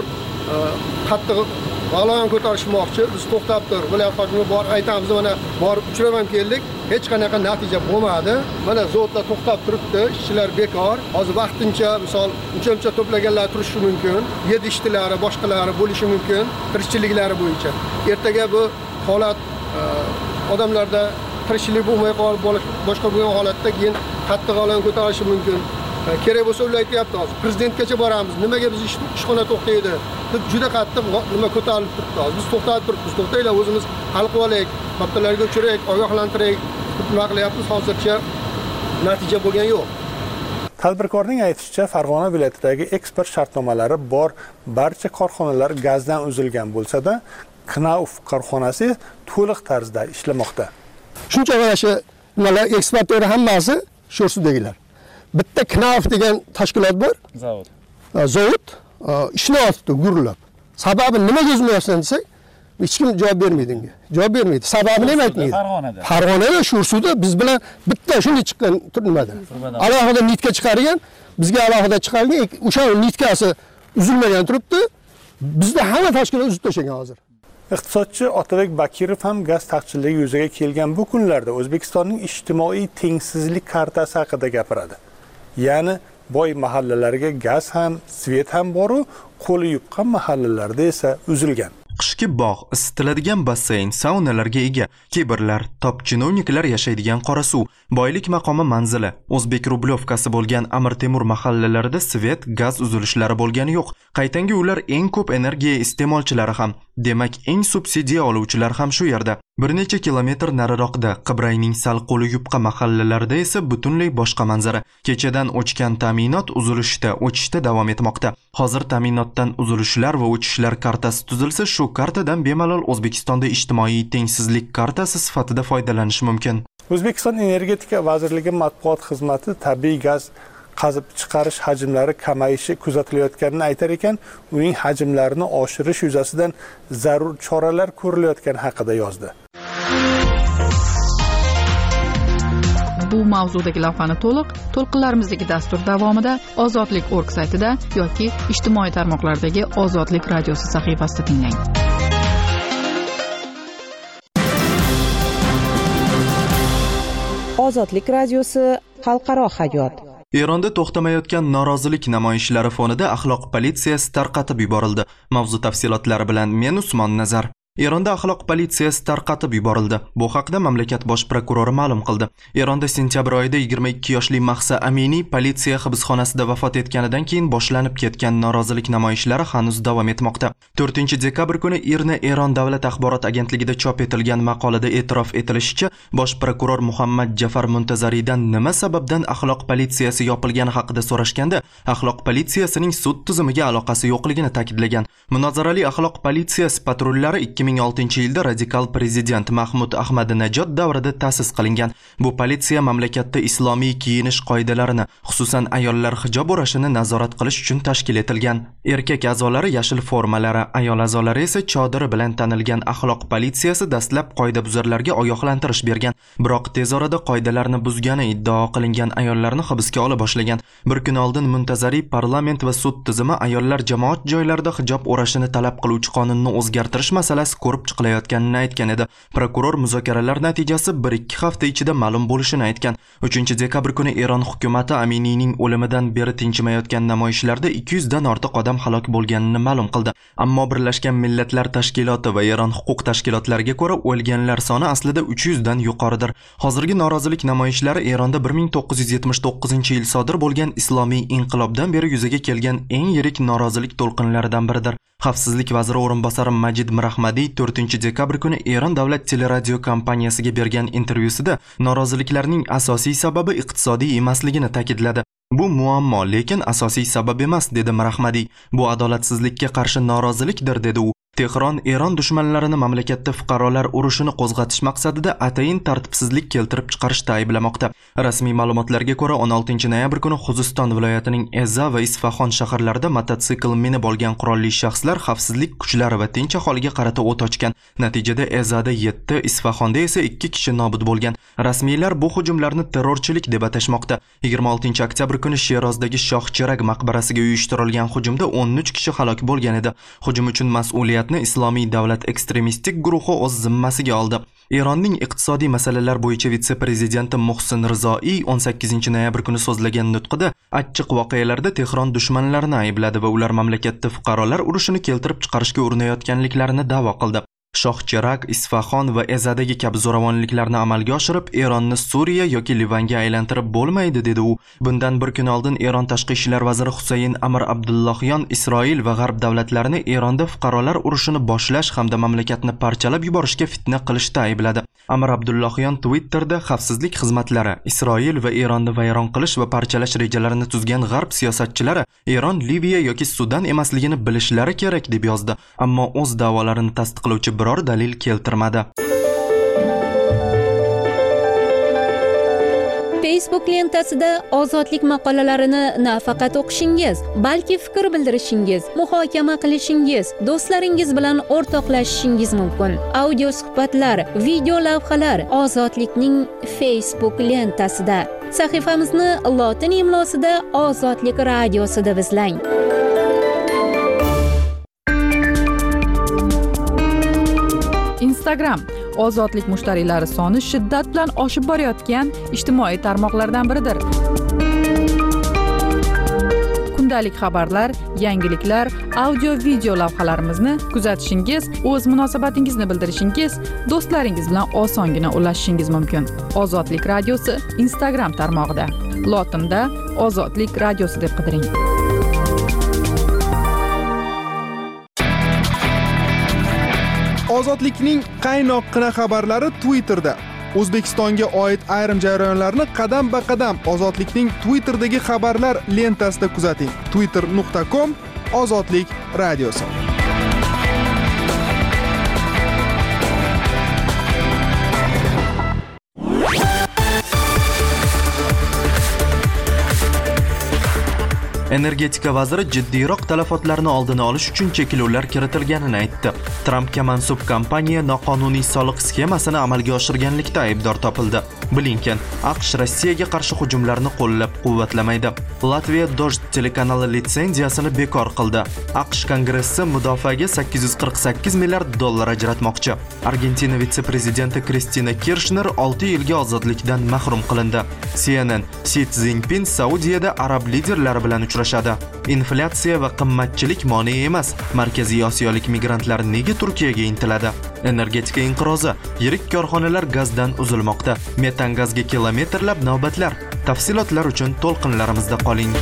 qattiq g'alayon ko'tarishmoqchi. Biz to'xtab tur, viloyat hokimi bor aytamiz, mana borib uchrab ham keldik. Hech qanaqa natija bo'lmadi. Mana zavodlar to'xtab turibdi, ishchilar bekor. Hozir vaqtincha, misol, uncha-uncha to'plaganlar turishi mumkin, yedi ishchilari, boshqalari bo'lishi mumkin, tirikchiliklari bo'yicha. Ertaga bu holat odamlarda tirikchilik bo'lmay qolib, boshqa bo'lgan holatda keyin qattiq g'alayon ko'tarishi mumkin. Kerak bo'lsa ular aytayapti hozir. Prezidentgacha boramiz. Nimaga biz ishxona to'xtaydi? Deb juda qattiq nima ko'tarilib turibdi hozir. Biz to'xtatib turibmiz. To'xtaylar, o'zimiz hal qilib olaylik. Kattalarga uchraylik, ogohlantiraylik. Nima qilyapmiz hozircha natija bo'lgan yo'q. Tadbirkorning aytishicha, Farg'ona viloyatidagi eksport shartnomalari bor barcha korxonalar gazdan uzilgan bo'lsa-da, Knauf korxonasi to'liq tarzda ishlamoqda. Shuncha mana shu nimalar eksportyor hammasi Sho'rsuvdagilar. Bitta Knauf degan tashkilot bor. Zavod. Zavod ishlayapti gurlab. Sababi nimaga o'zmayapsan desak, hech kim javob bermaydi unga. Javob bermaydi. Sababini ham aytmaydi. Farg'onada. Farg'onada Sho'rsuvda biz bilan bitta shunday chiqqan nimada. Alohida nitka chiqargan, bizga alohida chiqargan, o'sha nitkasi uzilmagan turibdi. Bizda hamma tashkilot uzib tashlagan hozir. Iqtisodchi Otabek Bakirov ham gaz taqchilligi yuzaga kelgan bu kunlarda O'zbekistonning ijtimoiy tengsizlik kartasi haqida gapiradi. Ya'ni boy mahallalarga gaz ham, svet ham bor-u, qo'li yupqa mahallalarda esa uzilgan. qishki bog', isitiladigan basseyn, saunalarga ega, kiberlar, top chinovniklar yashaydigan Qorasuv, boylik maqomi manzili, O'zbek rublyovkasi bo'lgan Amir Temur mahallalarida svet, gaz uzilishlari bo'lgani yo'q. Qaytangi ular eng ko'p energiya iste'molchilari ham, demak eng subsidiya oluvchilar ham shu yerda. Bir necha kilometr nariroqda Qibrayning sal qo'li yupqa mahallalarida esa butunlay boshqa manzara. Kechadan o'chgan ta'minot uzilishda, o'chishda davom etmoqda. Hozir ta'minotdan uzilishlar va o'chishlar kartasi tuzilsa, shu kartadan bemalol O'zbekistonda ijtimoiy tengsizlik kartasi sifatida foydalanish mumkin. O'zbekiston Energetika vazirligi matbuot xizmati tabiiy gaz qazib chiqarish hajmlari kamayishi kuzatilayotganini aytar ekan, uning hajmlarini oshirish yuzasidan zarur choralar ko'rilayotgani haqida yozdi. Bu mavzudagi lavhani to'liq to'lqinlarimizdagi dastur davomida ozodlik nokta org saytida yoki ijtimoiy tarmoqlardagi Ozodlik radiosi sahifasida tinglang. Ozodlik radiosi xalqaro hayot. Eronda to'xtamayotgan norozilik namoyishlari fonida axloq politsiyasi tarqatib yuborildi. Mavzu tafsilotlari bilan men Usmon Nazar. Eronda axloq politsiyasi tarqatib yuborildi. Bu haqda mamlakat bosh prokurori ma'lum qildi. Eronda sentyabr oyida yigirma ikki yoshli Mahsa Amini politsiya hibsxonasida vafot etganidan keyin boshlanib ketgan norozilik namoyishlari hanuz davom etmoqda. to'rtinchi dekabr kuni IRNA Eron davlat axborot agentligida chop etilgan maqolada e'tirof etilishicha, bosh prokuror Muhammad Jafar Muntazariydan nima sababdan axloq politsiyasi yopilgani haqida so'rashganda, axloq politsiyasining sud tizimiga aloqasi yo'qligini ta'kidlagan. Munozarali axloq politsiyasi patrullari ikki ming oltinchi yilda radikal prezident Mahmud Ahmadinejod davrida ta'sis qilingan. Bu politsiya mamlakatda islomiy kiyinish qoidalarini, xususan ayollar hijob o'rashini nazorat qilish uchun tashkil etilgan. Erkak a'zolari yashil formalari, ayol a'zolari esa chodiri bilan tanilgan axloq politsiyasi dastlab qoidabuzarlarga ogohlantirish bergan. Biroq tez orada qoidalarni buzgani iddao qilingan ayollarni hibsga ola boshlagan. Bir kun oldin Muntazariy parlament va sud tizimi ayollar jamoat joylarida hijob o'rashini talab qiluvchi qonunni o'zgartirish masalasi ko'rib chiqilayotganini aytgan edi. Prokuror muzokaralar natijasi bir ikki hafta ichida ma'lum bo'lishini aytgan. uchinchi dekabr kuni Eron hukumatı Aminiyning o'limidan beri tinchimayotgan namoyishlarda ikki yuz dan ortiq odam halok bo'lganini ma'lum qildi. Ammo Birlashgan Millatlar Tashkiloti va Eron huquq tashkilotlariga ko'ra o'lganlar soni aslida uch yuz dan yuqoridir. Hozirgi norozilik namoyishlari Eronda bir ming to'qqiz yuz yetmish to'qqizinchi yil sodir bo'lgan islomiy inqilobdan beri yuzaga kelgan eng yirik norozilik to'lqinlaridan biridir. Xavfsizlik vaziri o'rinbosari Majid Mirahmadiy to'rtinchi dekabr kuni Eron davlat teleradio kompaniyasiga bergan intervyusida noroziliklarning asosiy sababi iqtisodiy emasligini ta'kidladi. Bu muammo, lekin asosiy sabab emas, dedi Mirahmadiy. Bu adolatsizlikka qarshi norozilikdir, dedi u. Tehron Eron dushmanlarini mamlakatda fuqarolar urushini qo'zg'atish maqsadida atayin tartibsizlik keltirib chiqarishda ayblamoqda. Rasmiy ma'lumotlarga ko'ra o'n oltinchi noyabr kuni Xuziston viloyatining Eza va Isfahon shaharlarida mototsikl minib olgan qurolli shaxslar xavfsizlik kuchlari va tinch aholiga qarata o't ochgan. Natijada Ezada yetti, Isfahonda esa ikki kishi nobud bo'lgan. Rasmiylar bu hujumlarni terrorchilik deb atashmoqda. yigirma oltinchi oktyabr kuni Sherozdagi Shoh Cherag maqbarasiga uyushtirilgan hujumda o'n uch kishi halok bo'lgan edi. Hujum uchun mas'uliyat Islomiy davlat ekstremistik guruhi o'z zimmasiga oldi. Eronning iqtisodiy masalalar bo'yicha vitse-prezidenti Muhsin Rizoiy o'n sakkizinchi noyabr kuni so'zlagan nutqida achchiq voqealarda Tehron dushmanlarini aybladi va ular mamlakatda fuqarolar urushini keltirib chiqarishga urinayotganliklarini da'vo qildi. Shoh Cherag, Isfahon va Ezadagi kabi zo'ravonliklarni amalga oshirib, Eronni Suriya yoki Livanga aylantirib bo'lmaydi, dedi u. Bundan bir kun oldin Eron tashqi ishlar vaziri Husayn Amir Abdullohyon Isroil va G'arb davlatlarini Eronda fuqarolar urushini boshlash hamda mamlakatni parchalab yuborishga fitna qilishda aybladi. Amir Abdullohyon Twitterda xavfsizlik xizmatlari Isroil va Eronni vayron qilish va parchalash rejalarini tuzgan G'arb siyosatchilari Eron Liviya yoki Sudan emasligini bilishlari kerak deb yozdi. Ammo o'z da'volarini tasdiqlovchi biror dalil keltirmadi. Facebook lentasida ozodlik maqolalarini nafaqat o'qishingiz, balki fikr bildirishingiz, muhokama qilishingiz, do'stlaringiz bilan o'rtoqlashishingiz mumkin. Audio suhbatlar, video lavhalar Ozodlikning Facebook lentasida. Sahifamizni lotin imlosida Ozodlik radiosi deb izlang. Instagram ozodlik mushtariylari soni shiddat bilan oshib borayotgan ijtimoiy tarmoqlardan biridir. kundalik xabarlar, yangiliklar, audio video lavhalarimizni kuzatishingiz, o'z munosabatingizni bildirishingiz, do'stlaringiz bilan osongina ulashishingiz mumkin. Ozodlik radiosi Instagram tarmog'ida lotinda Ozodlik radiosi deb qidiring. Ozodlikning qaynoqqina xabarlari Twitterda. O'zbekistonga oid ayrim jarayonlarni qadam-ba-qadam Ozodlikning Twitterdagi xabarlar lentasida kuzating. twitter nuqta com Ozodlik radiosi. Energetika vaziri jiddiyroq talafotlarni oldini olish uchun cheklovlar kiritilganini aytdi. Trampga mansub kompaniya noqonuniy soliq sxemasini amalga oshirganlikda aybdor topildi. Blinken AQSh Rossiyaga qarshi hujumlarni qo'llab-quvvatlamaydi. Latviya Dojt telekanali litsenziyasini bekor qildi. AQSh Kongressi mudofaaga sakkiz yuz qirq sakkiz milliard dollar ajratmoqchi. Argentina vitse-prezidenti Kristina Kirchner olti yilga ozodlikdan mahrum qilindi. C N N Si Szinpin Saudiyada arab liderlari bilan uchrashadi. Inflyatsiya va qimmatchilik mane emas. Markaziy Osiyolik migrantlar nega Turkiyaga intiladi? Energetika inqirozi, yirik korxonalar gazdan uzilmoqda. Metan gazga kilometrlab navbatlar. Tafsilotlar uchun to'lqinlarimizda qoling.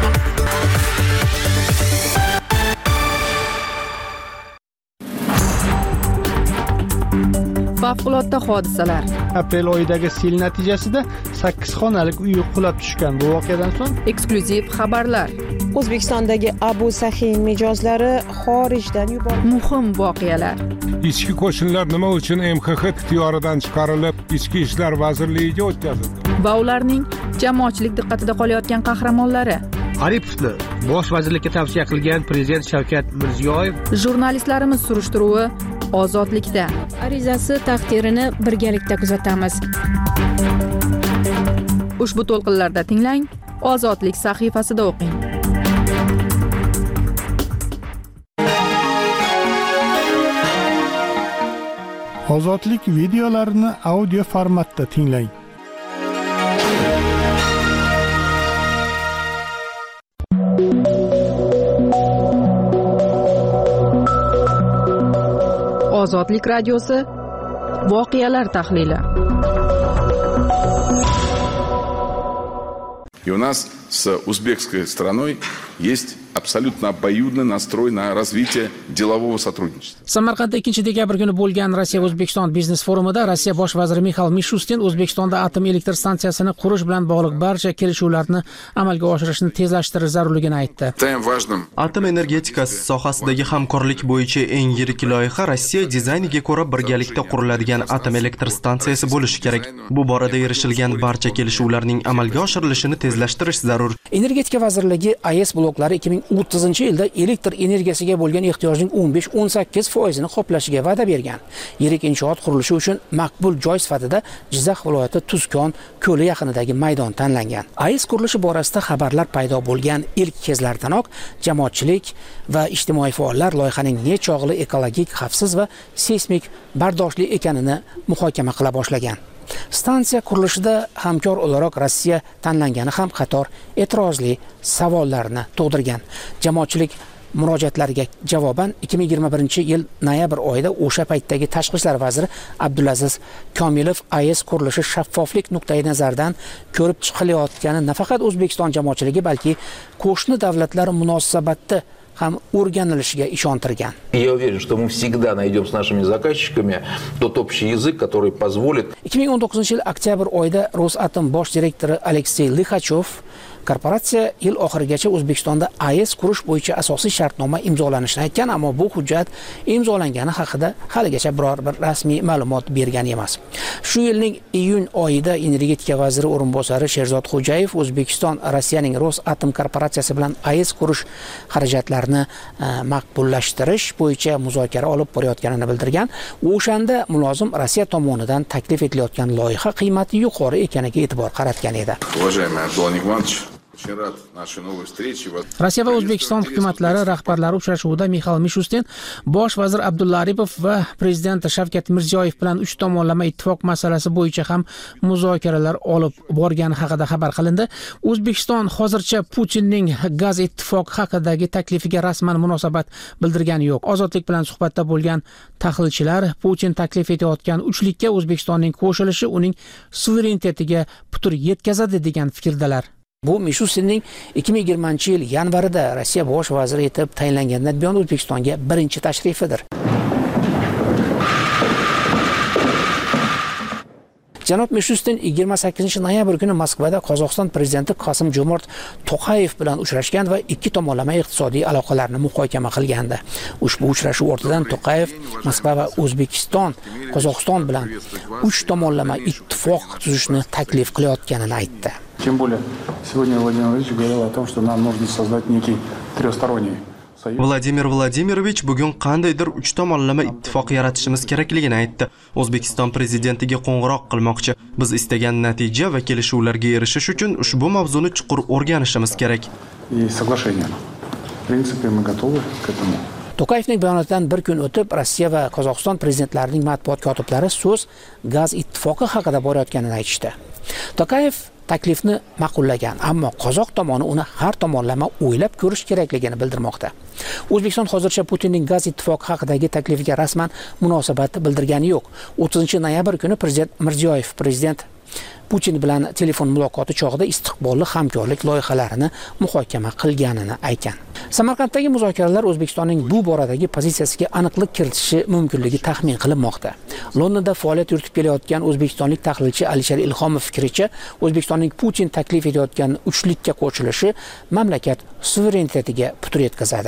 Favqulodda hodisalar. Aprel oyidagi sel natijasida sakkiz xonalik uy qulab tushgan. Bu voqeadan so'ng eksklyuziv xabarlar. O'zbekistondagi Abu Sahin mijozlari xorijdan yuborildi. Muhim voqealar. Ichki qo'shinlar nima uchun M X X ixtiyoridan chiqarilib, Ichki ishlar vazirligiga o'tkazildi? Va ularning jamoatchilik diqqatida qolayotgan qahramonlari. Aripovni bosh vazirlikka tavsiya qilgan prezident Shavkat Mirziyoyev. Jurnalistlarimiz surishtiruvi Ozodlikda. Arizasi taqdirini birgalikda kuzatamiz. Ushbu to'lqinlarda tinglang, Ozodlik sahifasida o'qing. Ozodlik videolarini audio formatda tinglang. Ozodlik radiosi voqealar tahlili. И у нас с узбекской стороной есть абсолютно обоюдный настрой на развитие делового сотрудничества. Samarqandda ikkinchi dekabr kuni bo'lgan Rossiya O'zbekiston biznes forumida Rossiya bosh vaziri Mixail Mishustin O'zbekistonda atom elektr stansiyasini qurish bilan bog'liq barcha kelishuvlarni amalga oshirishni tezlashtirish zarurligini aytdi. Atom energetikasi sohasidagi hamkorlik bo'yicha eng yirik loyiha Rossiya dizayniga ko'ra birgalikda quriladigan atom elektr stansiyasi bo'lishi kerak. Bu borada erishilgan barcha kelishuvlarning amalga oshirilishini tezlashtirish zarur. Energetika vazirligi A E S bloklari ikki ming o'ttizinchi yilda elektr energiyasiga bo'lgan ehtiyojning o'n besh o'n sakkiz foizini qoplashiga va'da bergan. Yirik inshoot qurilishi uchun maqbul joy sifatida Jizzax viloyati Tuzkon ko'li yaqinidagi maydon tanlangan. A E S qurilishi borasida xabarlar paydo bo'lgan ilk kezlardanoq jamoatchilik va ijtimoiy faollar loyihaning nechog'li ekologik, xavfsiz va seysmik bardoshli ekanini muhokama qila boshlagan. Stansiya qurilishida hamkor o'laroq Rossiya tanlangani ham qator e'tirozli savollarni tug'dirgan. Jamoatchilik murojaatlariga javoban ikki ming yigirma birinchi yil noyabr oyida o'sha paytdagi tashqi ishlar vaziri Abdulaziz Komilov A E S qurilishi shaffoflik nuqtai nazaridan ko'rib chiqilayotgani nafaqat O'zbekiston jamoatchiligi, balki qo'shni davlatlar munosabatda ham o'rganilishiga ishontirgan. Я уверен, что мы всегда найдем с нашими заказчиками тот общий язык, который позволит. ikki ming o'n to'qqizinchi yil oktyabr oyida Rosatom bosh direktori Aleksey Lixachov korporatsiya yil oxirigacha O'zbekistonda A E S qurish bo'yicha asosiy shartnoma imzolanishini aytgan, ammo bu hujjat imzolangani haqida haligacha biror bir rasmiy ma'lumot bergan emas. Shu yilning iyun oyida energetika vaziri o'rinbosari Sherzod Xo'jayev O'zbekiston Rossiyaning Rosatom korporatsiyasi bilan A E S qurish xarajatlarini maqbullashtirish bo'yicha muzokara olib borayotganini bildirgan. O'shanda mulozim Rossiya tomonidan taklif etilayotgan loyiha qiymati yuqori ekaniga e'tibor qaratgan edi. Уважаемый Abdulanik Ivанович, Очень рад нашей новой встрече. Rossiya va O'zbekiston hukumatlari rahbarlari uchrashuvida Mixail Mishustin, bosh vazir Abdulla Aripov va prezident Shavkat Mirziyoyev bilan uch tomonlama ittifoq masalasi bo'yicha ham muzokaralar olib borgani haqida xabar qilindi. O'zbekiston hozircha Putinning gaz ittifoqi haqidagi taklifiga rasman munosabat bildirgani yo'q. Ozodlik bilan suhbatda bo'lgan tahlilchilar Putin taklif etayotgan uchlikka O'zbekistonning qo'shilishi uning suverenitetiga putur yetkazadi degan fikrdalar. Bu Mishustinning ikki ming yigirmanchi yil yanvarida Rossiya bosh vaziri etib tayinlangandan buyon O'zbekistonga birinchi tashrifidir. Janob Mishustin yigirma sakkizinchi noyabr kuni Moskvada Qozog'iston prezidenti Qosim-Jomart To'qayev bilan uchrashgan va ikki tomonlama iqtisodiy aloqalarni muhokama qilgandi. Ushbu uchrashuv ortidan To'qayev Moskva va O'zbekiston Qozog'iston bilan uch tomonlama ittifoq tuzishni taklif qilayotganini aytdi. Тем более, сегодня Владимир Владимирович говорил о том, что нам нужно создать некий трехсторонний союз. Vladimir Vladimirovich bugun qandaydir uch tomonlama ittifoq yaratishimiz kerakligini aytdi. O'zbekiston prezidentiga qo'ng'iroq qilmoqchi. Biz istagan natija va kelishuvlarga erishish uchun ushbu mavzuni chuqur o'rganishimiz kerak. И соглашение. В принципе, мы готовы к этому. To'qayevning bayonotidan bir kun o'tib, Rossiya va Qozog'iston prezidentlarining matbuot kotiblari so'z gaz ittifoqi haqida borayotganini aytishdi. To'qayev taklifni ma'qullagan, ammo qozoq tomoni uni har tomonlama o'ylab ko'rish kerakligini bildirmoqda. O'zbekiston hozircha Putinning gaz ittifoqi haqidagi taklifiga rasman munosabat bildirgani yo'q. o'ttizinchi noyabr kuni prezident Mirziyoyev prezident Putin bilan telefon muloqoti chog'ida istiqbolli hamkorlik loyihalarini muhokama qilganini aytgan. Samarqanddagi muzokaralar O'zbekistonning bu boradagi pozitsiyasiga aniqlik kiritishi mumkinligi taxmin qilinmoqda. Londonda faoliyat yuritib kelayotgan o'zbekistonlik tahlilchi Alisher Ilhomov fikricha, O'zbekistonning Putin taklif etayotgan uchlikka qo'shilishi mamlakat suverenitetiga putur yetkazadi.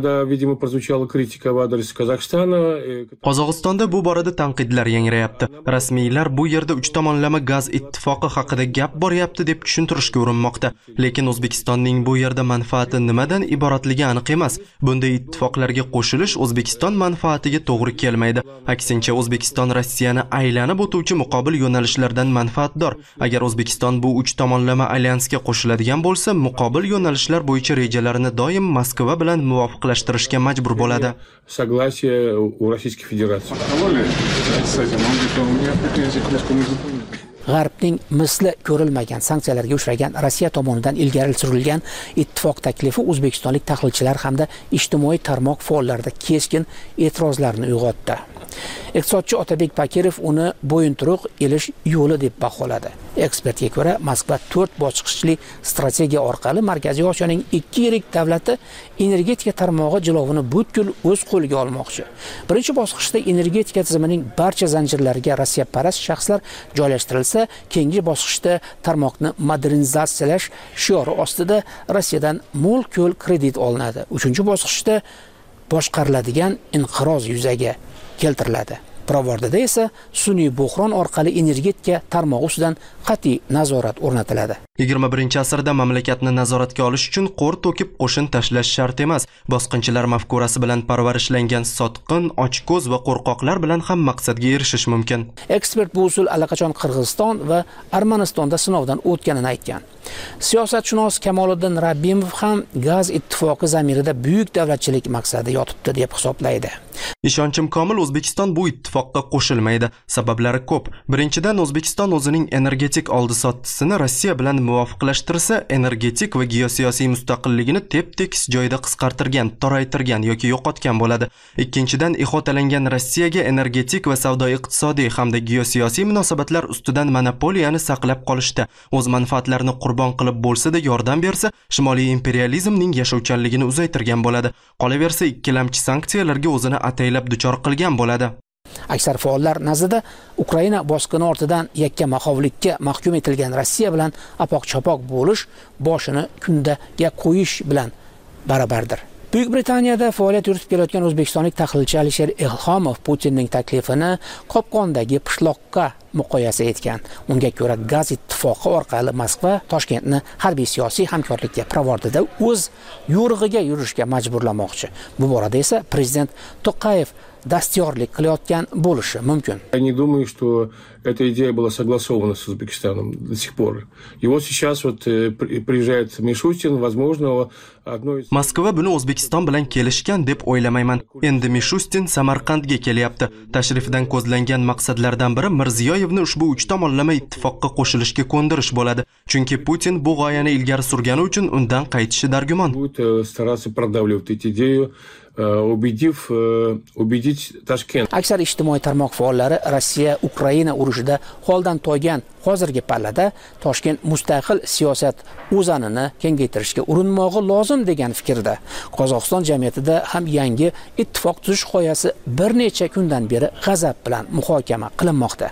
Qozog'istonda bu borada tanqidlar yangrayapti. Rasmiylar bu yerda uch tomonlama gaz ittifoqi haqida gap boryapti deb tushuntirishga urinmoqda. Lekin O'zbekistonning bu yerda manfaati nimadan iboratligi aniq emas. Bunday ittifoqlarga qo'shilish O'zbekiston manfaatiga to'g'ri kelmaydi. Aksincha, O'zbekiston Rossiyani aylanib o'tuvchi muqobil yo'nalishlardan manfaatdor. Agar O'zbekiston bu uch tomonlama alyansga qo'shiladigan bo'lsa, muqobil yo'nalishlar bo'yicha rejalarini doim Moskva bilan muvofiqlashtirishga majbur bo'ladi. Согласие у Российской Федерации. G'arbning misli ko'rilmagan sanksiyalarga uchragan Rossiya tomonidan ilgari surilgan ittifoq taklifi o'zbekistonlik tahlilchilar hamda ijtimoiy tarmoq faollarida keskin e'tirozlarni uyg'otdi. Iqtisodchi Otabek Bakirov uni bo'yinturuq elish yo'li deb baholadi. Ekspertga ko'ra, Moskva to'rt bosqichli strategiya orqali Markaziy Osiyoning ikki yirik davlati energetika tarmog'i jilovini butkul o'z qo'liga olmoqchi. Birinchi bosqichda energetika tizimining barcha zanjirlariga Rossiyaparast shaxslar joylashtirilsa, keyingi bosqichda tarmoqni modernizatsiyalash shiori ostida Rossiyadan mo'l-ko'l kredit olinadi. Uchinchi bosqichda boshqariladigan inqiroz yuzaga keltiriladi. Pirovardida esa sun'iy buhron orqali energetika tarmog'i ustidan qat'iy nazorat o'rnatiladi. yigirma birinchi asrda mamlakatni nazoratga olish uchun qo'r to'kib qo'shin tashlash shart emas. Bosqinchilar mafkurasi bilan parvarishlangan sotqin, ochko'z va qo'rqoqlar bilan ham maqsadga erishish mumkin. Ekspert bu usul allaqachon Qirg'iziston va Armanistonda sinovdan o'tganini aytgan. Siyosatshunos Kamoliddin Rabbimov ham gaz ittifoqi zamirida buyuk davlatchilik maqsadi yotibdi deb hisoblaydi. Ishonchim komil, O'zbekiston bu ittifoqqa qo'shilmaydi. Sabablari ko'p. Birinchidan, O'zbekiston o'zining energetik oldi-sottisini Rossiya bilan muvofiqlashtirsa, energetik va geosiyosiy mustaqilligini tep-tekis joyda qisqartirgan, toraytirgan yoki yo'qotgan bo'ladi. Ikkinchidan, ihotalangan Rossiyaga energetik va savdo-iqtisodiy hamda geosiyosiy munosabatlar ustidan monopoliyani saqlab qolishda, o'z manfaatlarini qurbon qilib bo'lsa-da yordam bersa, Shimoliy imperializmning yashovchanligini uzaytirgan bo'ladi. Qolaversa, ikkilamchi sanksiyalarga o'zini ataylab duchor qilgan bo'ladi. Aksar faollar nazarda Ukraina bosqini ortidan yakka mahovlikka mahkum etilgan Rossiya bilan apoq-chapoq bo'lish boshini kundaga qo'yish bilan barabardir. Buyuk Britaniyada faoliyat yuritib kelayotgan o'zbekistonlik tahlilchi Alisher Ilhomov Putinning taklifini qopqondagi pishloqqa muqoyasa etgan. Unga ko'ra, gaz ittifoqi orqali Moskva Toshkentni harbiy siyosiy hamkorlikka Pirovardida o'z yo'rig'iga yurishga majburlamoqchi. Bu borada esa prezident To'qayev dastyorlik qilayotgan bo'lishi mumkin. Я не думаю, что эта идея была согласована с Узбекистаном до сих пор. И вот сейчас вот приезжает Мишустин, возможно, одно из... Moskva buni O'zbekiston bilan kelishgan deb o'ylamayman. Endi Mishustin Samarqandga kelyapti. Tashrifidan ko'zlangan maqsadlardan biri Mirziyoyevni ushbu uch tomonlama ittifoqqa qo'shilishga ko'ndirish bo'ladi. Chunki Putin bu g'oyani ilgari surgani uchun undan qaytishi dargumon. Будет стараться продавливать эту идею, убедив убедить Tashkent. Aksar ijtimoiy tarmoq faollari Rossiya Ukraina urushida holdan toygan hozirgi pallada Toshkent mustaqil siyosat o'zanini kengaytirishga urinmog'i lozim degan fikrda. Qozog'iston jamiyatida ham yangi ittifoq tuzish g'oyasi bir necha kundan beri g'azab bilan muhokama qilinmoqda.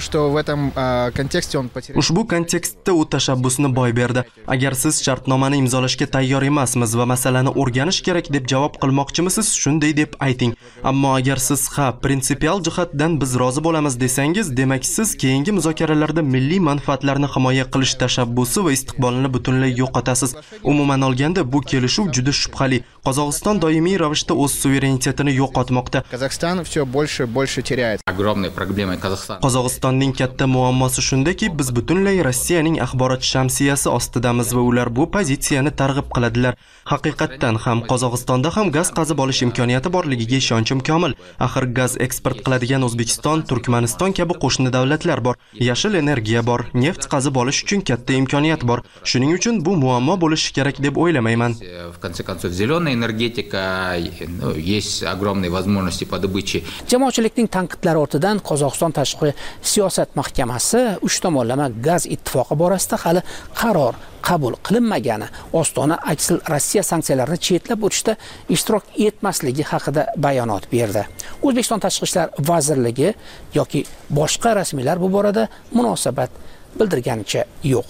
Ushbu kontekstda u tashabbusni boy berdi. Agar siz shartnomani imzolashga tayyor emasmiz va masalani o'rganish kerak deb javob qilmoqchimisiz, shunday deb ayting. Ammo agar siz ha, prinsipial jihatdan biz rozi bo'lamiz desangiz, demak siz keyingi muzokaralarda milliy manfaatlarni himoya qilish tashabbusi va istiqbolini butunlay yo'qotasiz. Umuman olganda bu kelishuv juda shubhali. Qozog'iston doimiy ravishda o'z suverenitetini yo'qotmoqda. Qozog'iston все больше больше теряет. Огромной проблемой Qozog'iston. Qozog'istonning katta muammosi shundaki, biz butunlay Rossiyaning axborot shamsiyasi ostidamiz va ular bu pozitsiyani targ'ib qiladilar. Haqiqatdan ham Qozog'istonda ham gaz qazib olish imkoniyati borligiga ishonchim komil. Axir gaz eksport qiladigan O'zbekiston, Turkmaniston kabi qo'shni davlatlar bor. Yashil energiya bor, neft qazib olish uchun katta imkoniyat bor. Shuning uchun bu muammo bo'lishi kerak deb o'ylamayman. В конце концов, зеленая энергетика, ну, есть огромные возможности по добыче. Jamoatchilikning tanqidlari ortidan Qozog'iston tashqi siyosat mahkamasi uch tomonlama gaz ittifoqi borasida hali qaror qabul qilinmagani, Ostona aksil Rossiya sanksiyalarini chetlab o'tishda ishtirok etmasligi haqida bayonot berdi. O'zbekiston Tashqi ishlar vazirligi yoki boshqa rasmiylar bu borada munosabat bildirganicha yo'q.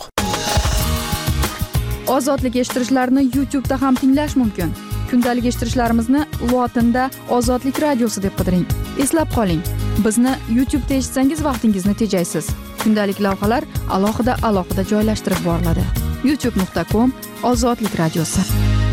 Ozodlik eshittirishlarni YouTube'da ham tinglash mumkin. Kundalik eshittirishlarimizni lotinda Ozodlik radiosi deb qidiring. Eslab qoling, bizni YouTube'da eshitsangiz vaqtingizni tejaysiz. Kundalik lavhalar alohida alohida joylashtirib boriladi. youtube nuqta com Ozodlik radiosi.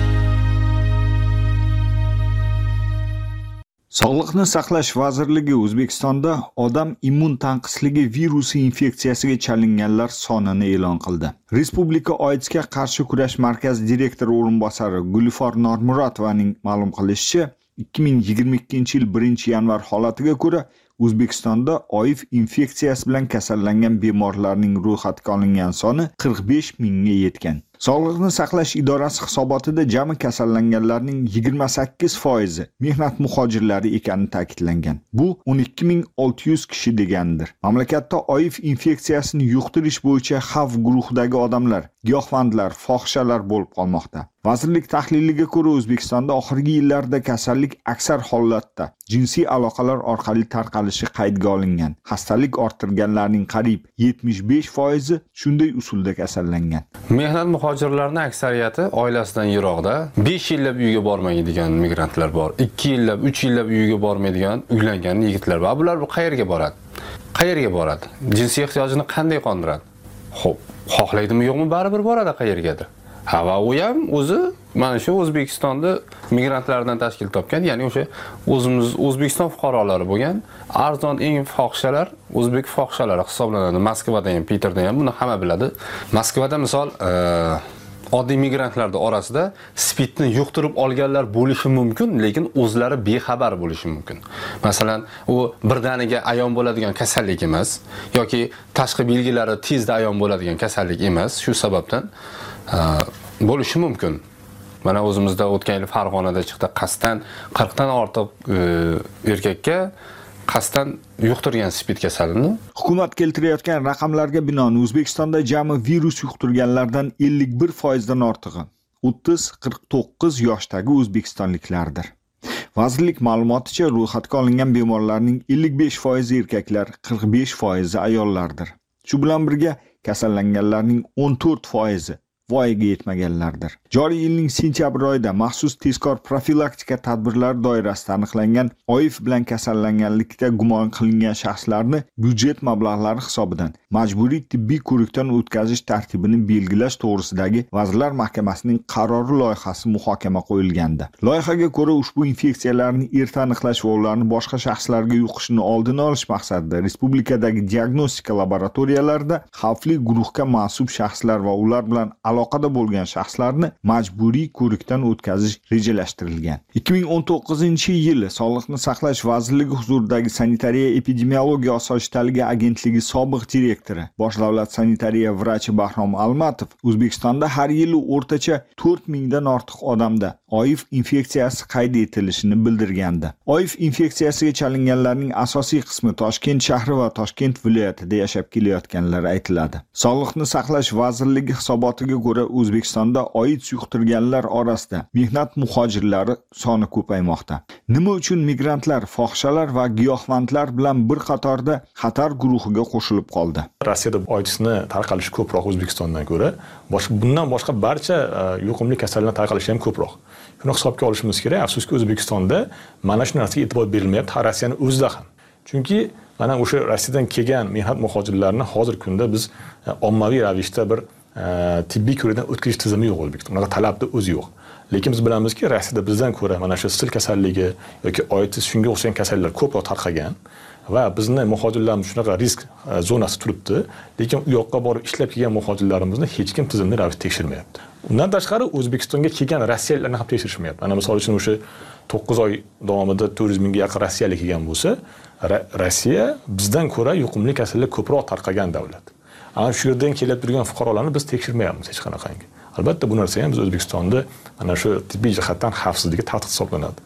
Sog'liqni saqlash vazirligi O'zbekistonda odam immun tanqisligi virusi infeksiyasiga chalinganlar sonini e'lon qildi. Respublika AIDSga qarshi kurash markazi direktori o'rinbosari Gulfor Normuratovaning ma'lum qilishicha, ikki ming yigirma ikkinchi yil birinchi yanvar holatiga ko'ra O'zbekistonda O I V infeksiyasi bilan kasallangan bemorlarning ro'yxatga olingan soni qirq besh mingga yetgan. Sog'liqni saqlash idorasi hisobotida jami kasallanganlarning yigirma sakkiz foizi mehnat muhojirlari ekani ta'kidlangan. Bu o'n ikki ming olti yuz kishi degandir. Mamlakatda O I V infeksiyasini yuqtirish bo'yicha xavf guruhidagi odamlar, giyohvandlar, fohishalar bo'lib qolmoqda. Vazirlik tahliliga ko'ra O'zbekistonda oxirgi yillarda kasallik aksar holatda jinsiy aloqalar orqali tarqalishi qaydga olingan. Xastalik orttirganlarning qariyb yetmish besh foizi shunday usulda kasallangan. Mehnat muhojirlarning aksariyati oilasidan yiroqda, besh yillab uyga bormaydigan migrantlar bor. ikki yillab, uch yillab uyga bormaydigan uylangan yigitlar bor. Bular bu qayerga boradi? Qayerga boradi? Jinsiy ehtiyojini qanday qondiradi? Xo'p, xohlaydimi yo'qmi, baribir boradi qayergadir. Ha, va u ham o'zi mana shu O'zbekistonda migrantlardan tashkil topgan, ya'ni o'sha o'zimiz O'zbekiston fuqarolari bo'lgan arzon eng fohishalar o'zbek fohishalari hisoblanadi. Moskvada ham, Peterda ham buni hamma biladi. Moskvada misol oddiy migrantlarning orasida spidni yuqtirib olganlar bo'lishi mumkin, lekin o'zlari bexabar bo'lishi mumkin. Masalan, u birdaniga ayon bo'ladigan kasallik emas yoki tashqi belgilari tezda ayon bo'ladigan kasallik emas. Shu sababdan bo'lishi mumkin. Mana o'zimizda o'tgan yil Farg'onada chiqdi, qasddan qirqdan ortiq erkakka qasddan yuqtirgan spid kasalini. Hukumat keltirayotgan raqamlarga binoan O'zbekistonda jami virus yuqtirganlardan ellik bir foizdan ortig'i o'ttiz qirq to'qqiz yoshdagi o'zbekistonliklardir. Vazirlik ma'lumoticha, ro'yxatga olingan bemorlarning ellik besh foizi erkaklar, qirq besh foizi ayollardir. Shu bilan birga kasallanganlarning o'n to'rt foizi voyaga yetmaganlardir. Joriy yilning sentyabr oyida maxsus tezkor profilaktika tadbirlari doirasida aniqlangan O I F bilan kasallanganlikda gumon qilingan shaxslarni byudjet mablag'lari hisobidan majburiy tibbiy ko'rikdan o'tkazish tartibini belgilash to'g'risidagi Vazirlar Mahkamasining qarori loyihasi muhokama qo'yilgandi. Loyihaga ko'ra ushbu infeksiyalarni erta aniqlash va ularni boshqa shaxslarga yuqishini oldini olish maqsadida respublikadagi diagnostika laboratoriyalarida xavfli guruhga mansub shaxslar va ular bilan aloqada bo'lgan shaxslarni majburiy ko'rikdan o'tkazish rejalashtirilgan. ikki ming o'n to'qqizinchi yili Sog'liqni saqlash vazirligi huzuridagi sanitariya epidemiologiya osoyishtaligi agentligi sobiq direktori, bosh davlat sanitariya vrachi Bahrom Almatov O'zbekistonda har yili o'rtacha to'rt mingdan ortiq odamda O I F infeksiyasi qayd etilishini bildirgandi. O I F infeksiyasiga chalinganlarning asosiy qismi Toshkent shahri va Toshkent viloyatida yashab kelayotganlari aytiladi. Sog'liqni saqlash vazirligi hisobotiga ko'ra O'zbekistonda AIDS yuqtirganlar orasida mehnat muhojirlari soni ko'paymoqda. Nima uchun migrantlar, fohishalar va giyohvandlar bilan bir qatorda xatar guruhiga qo'shilib qoldi? Rossiyada AIDSni tarqalishi ko'proq O'zbekistondan ko'ra, boshqa bundan boshqa barcha yuqumli kasalliklar tarqalishi ham ko'proq. Shuni hisobga olishimiz kerak. Afsuski O'zbekistonda mana shu narsaga e'tibor berilmayapti, Rossiyani o'zida ham. Chunki mana o'sha Rossiyadan kelgan mehnat muhojirlarini hozirgi kunda biz ommaviy ravishda bir tibbiy ko'rikdan o'tkazish tizimi yo'q O'zbekistonda. Unaqa talabni o'zi yo'q. Lekin biz bilamizki, Rossiyada bizdan ko'ra mana shu sil kasalligi yoki AIDS shunga o'xshagan kasalliklar ko'proq tarqagan va bizni muhojirlarimiz shunaqa risk zonasi turibdi, lekin u yoqqa borib ishlab kelgan muhojirlarimizni hech kim tizimli ravishda tekshirmayapti. Undan tashqari O'zbekistonga kelgan rossiyaliklarni ham tekshirishmayapti. Mana misol uchun o'sha to'qqiz oy davomida to'rt yuz mingga yaqin rossiyalik kelgan bo'lsa, Rossiya bizdan ko'ra yuqumli kasallik ko'proq tarqagan davlat. Ana shu yerdan kelib turgan fuqarolarni biz tekshirmayapmiz hech qanaqangi. Albatta bu narsa ham biz O'zbekistonda mana shu tibbiy jihatdan xavfsizligi tahdid hisoblanadi.